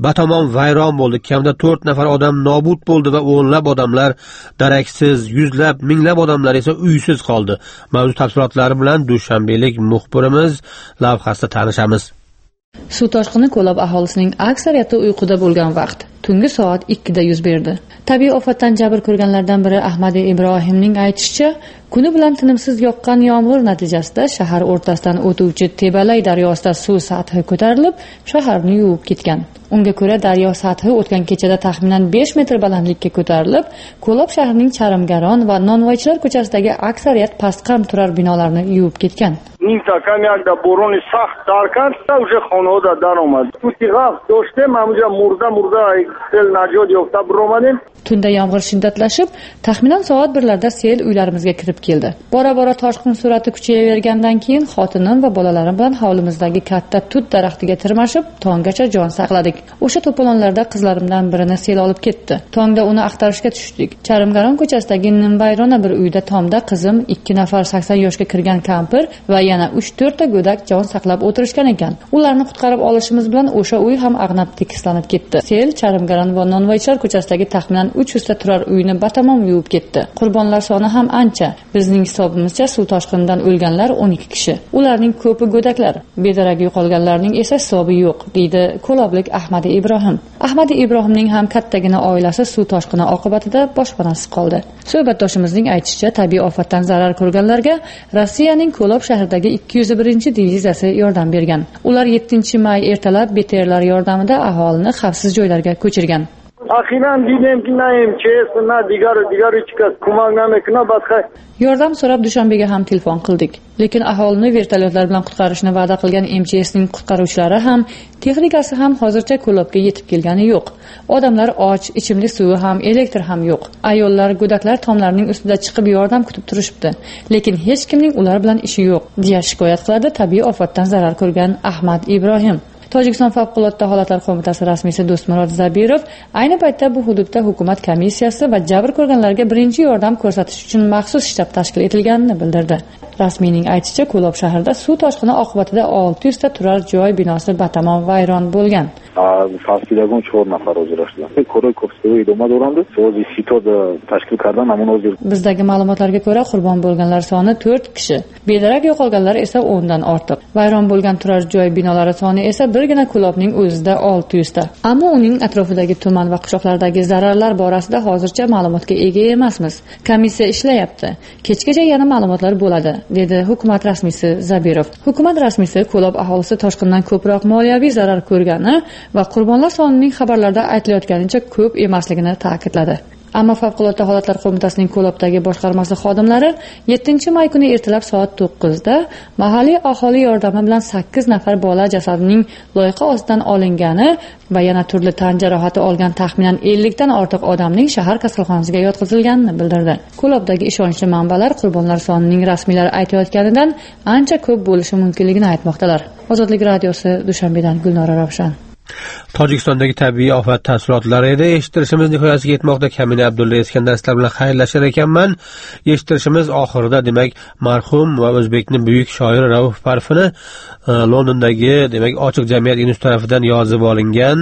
batamom vayron bo'ldi. Kamida to'rt nafar odam nobud bo'ldi va o'nlab odamlar daraksiz, yuzlab, minglab odamlar esa uysiz qoldi. Mavzu tafsilotlari bilan dushanbalik muxbirimiz lavhasida tanishamiz. Suv toshqini Ko'lob aholisining aksariyati uyquda bo'lgan vaqt tungi soat ikkida yuz berdi. Tabiiy ofatdan jabr ko'rganlardan biri Ahmad Ibrohimning aytishicha, kuni bilan tinimsiz yoqqan yomg'ir natijasida shahar o'rtasidan o'tuvchi Tebalay daryosida suv sathi ko'tarilib, shaharni yuvib ketgan. Unga ko'ra, daryo sathi o'tgan kechada taxminan besh metr balandlikka ko'tarilib, Ko'lob shahrining Charimgaron va Nonvoychilar ko'chasidagi aksariyat pastqam turar binolarni yuvib ketgan. Mintaqa yakda bo'roni saxt tarkan, уже xonada dar omad. Utiqaf do'shtem, amuja murda murda sel najot yofta biromadim. Tunda yomg'ir shiddatlashib, taxminan soat birlarda sel uylarimizga kirib keldi. Bora-bora toshqin sur'ati kuchayavergandan keyin xotinim va bolalarim bilan hovlimizdagi katta tut daraxtiga tirmashib, tonggacha jon saqladik. O'sha to'polonlarda qizlarimdan birini sel olib ketdi. Tongda uni axtarishga tushdik. Charimgaron ko'chasidagi nimbayrona bir uyda tomda qizim, ikki nafar sakson yoshga kirgan kampir va yana uch to'rt ta go'dak jon saqlab o'tirishgan ekan. Ularni qutqarib olishimiz bilan o'sha uy ham ag'nab tekislanib ketdi. Sel Charimgaron va Nonvoychilar ko'chasidagi taxminan uch yuz ta turar uyni batamom yuvib ketdi. Qurbonlar soni ham ancha. Bizning hisobimizcha suv toshqinidan o'lganlar o'n ikki kishi. Ularning ko'pi go'daklar. Bedarak yo'qolganlarning esa hisobi yo'q, deydi Ko'loblik Ahmad Ibrohim. Ahmad Ibrohimning ham kattagina oilasi suv toshqini oqibatida boshpanasiz qoldi. Suhbatdoshimizning aytishicha, tabiiy ofatdan zarar ko'rganlarga Rossiyaning Ko'lob shahridagi ikki yuz birinchi diviziyasi yordam bergan. Ular yettinchi may ertalab B T R'lar yordamida aholini xavfsiz joylarga ko'chirgan. Axiran dedim ki nayim chesna digar digar chiqas kumagnamakna boshqa yordam so'rab Dushanbega ham telefon qildik, lekin aholini vertolyotlar bilan qutqarishni va'da qilgan M Ch S'ning qutqaruvchilari ham, texnikasi ham hozircha Ko'lobga yetib kelgani yo'q. Odamlar och, ichimlik suvi ham, elektr ham yo'q. Ayollar, go'daklar tomlarning ustida chiqib yordam kutib turishibdi, lekin hech kimning ular bilan ishi yo'q, deya shikoyat qiladi tabiiy ofatdan zarar ko'rgan Ahmad Ibrohim. Tojikiston favqulodda holatlar qo'mitasi rasmiysi Do'stmurod Zabirov ayni paytda bu hududda hukumat komissiyasi va jabr ko'rganlarga birinchi yordam ko'rsatish uchun maxsus shtab tashkil etilganini bildirdi. Rasmiyning aytishicha, Ko'lob shahrida suv toshqini oqibatida olti yuz ta turar joy binosi batamom vayron bo'lgan. فصلیدگان چهار نفر ajrashdilar. کارهای کوفستوی ادامه دارند. سازی ستاد تشکیل کردن اما نظیر. Bizdagi ma'lumotlarga ko'ra, qurbon bo'lganlar soni to'rt kishi. Bedarak yo'qolganlar esa o'n dan ortiq. Vayron bo'lgan turar joy binolari soni esa birgina Ko'lobning o'zida olti yuz ta. Ammo uning atrofidagi tuman va qishloqlardagi zararlar borasida hozircha ma'lumotga ega emasmiz. Komissiya ishlayapti. Kechgacha yana ma'lumotlar bo'ladi, dedi hukumat rasmiysi Zabirov. Hukumat rasmiysi Ko'lob aholisi toshqindan ko'proq moliyaviy zarar ko'rgani va qurbonlar sonining xabarlarda aytilayotganicha ko'p emasligini ta'kidladi. Ammo favqulodda holatlar qo'mitasining Ko'lobdagi boshqarmasi xodimlari yettinchi may kuni ertalab soat to'qqizda mahalliy aholi yordami bilan sakkiz nafar bola jasadining loyqa ostidan olingani va yana turli tan jarohati olgan taxminan ellik dan ortiq odamning shahar kasalxonasiga yotqizilganini bildirdi. Ko'lobdagi ishonchli manbalar qurbonlar sonining rasmiylar aytayotganidan ancha ko'p bo'lishi mumkinligini aytmoqdalar. Ozodlik radiosi, Dushanbedan Gulnora Ravshan. Tojikistondagi tabiiy ofat tafsilotlari edi. Eshittirishimiz nihoyasiga yetmoqda. Kamina Abdulla Eskandar sizlar bilan xayrlashar ekanman. Eshittirishimiz oxirida demak marhum va o'zbekning buyuk shoiri Rauf Parfini Londondagi demak ochiq jamiyat instituti tarafidan yozib olingan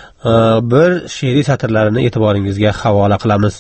bir she'riy satrlarini e'tiboringizga havola qilamiz.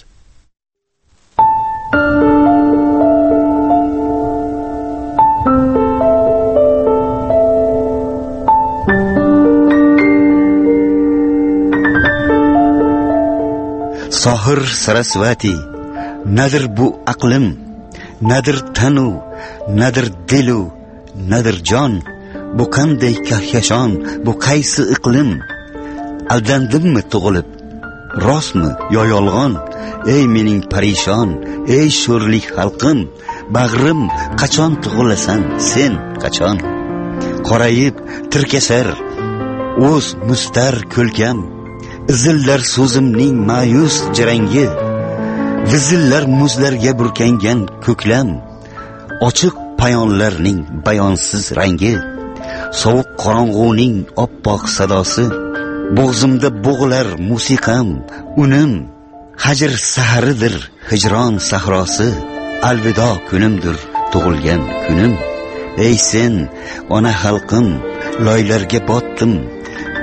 Sohir Sarasvati, nadir bu aqlim, nadir tanu, nadir dilu, nadir jon, bu qanday kahkashon, bu qaysi iqlim? Aldandimmi tug'ilib, rostmi yo yolg'on? Ey mening parishon, ey sho'rlik xalqim, bag'rim qachon tug'ilasan sen qachon? Qorayib tirkashar o'z mustar ko'lkam, izillar so'zimning ma'yus jirangi, vizillar muzlarga burkangan ko'klam, ochiq payonlarning bayonsiz rangi, sovuq qorong'uning oppoq sadosi, bo'g'zimda bo'g'lar musiqam, unim, hajr saharidir hijron sahrosi, alvido kunimdir tug'ilgan kunim. Ey sen ona xalqim, loylarga botdim,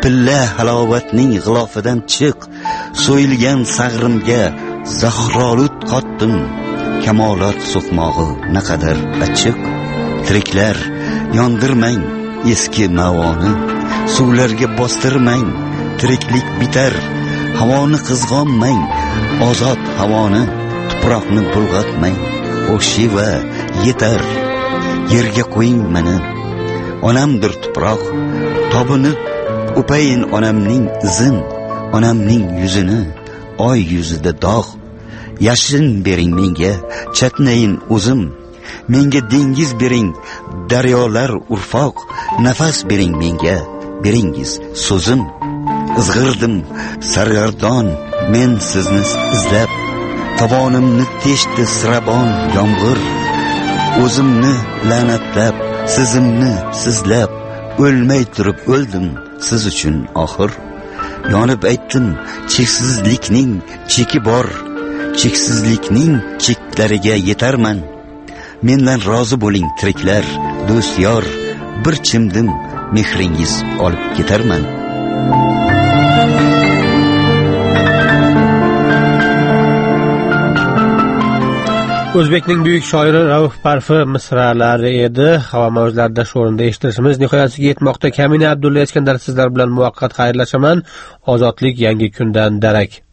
pilla halovatning g'ilofidan chiq, so'yilgan sag'rimga zahrolut qotdim, kamolot so'qmog'i naqadar achchiq. Tiriklar, yondirmang eski mavoni, suvlarga bostirmang, tiriklik bitar. Havoni qizg'onmang, ozod havoni, tuproqni bulg'atmang. O Shiva, yetar, yerga qo'ying meni. Onamdir tuproq, tobinib o'payin onamning izin, onamning yuzini, oy yuzida dog'. Yashin bering menga, chatnayin o'zim. Menga dengiz bering, daryolar urfoq. Nafas bering menga, beringiz so'zim. Izg'irdim sargardon men sizni izlab, tovonimni teshdi sirabon yomg'ir. O'zimni la'natlab, sizimni sizlab, o'lmay turib o'ldim siz uchun oxir. Yonib aytdim cheksizlikning cheki bor, cheksizlikning cheklariga yetarman. Mendan rozi bo'ling tiriklar, do'st yor, bir chimdim mehringiz olib ketarman. O'zbekning buyuk shoiri Rauf Parfi misralari edi. Havo mavjlarida shu o'rinda eshittirishimiz nihoyasiga yetmoqda. Kamina Abdulla Iskandar sizlar bilan muvaqqat xayrlashaman. Ozodlik yangi kundan darak.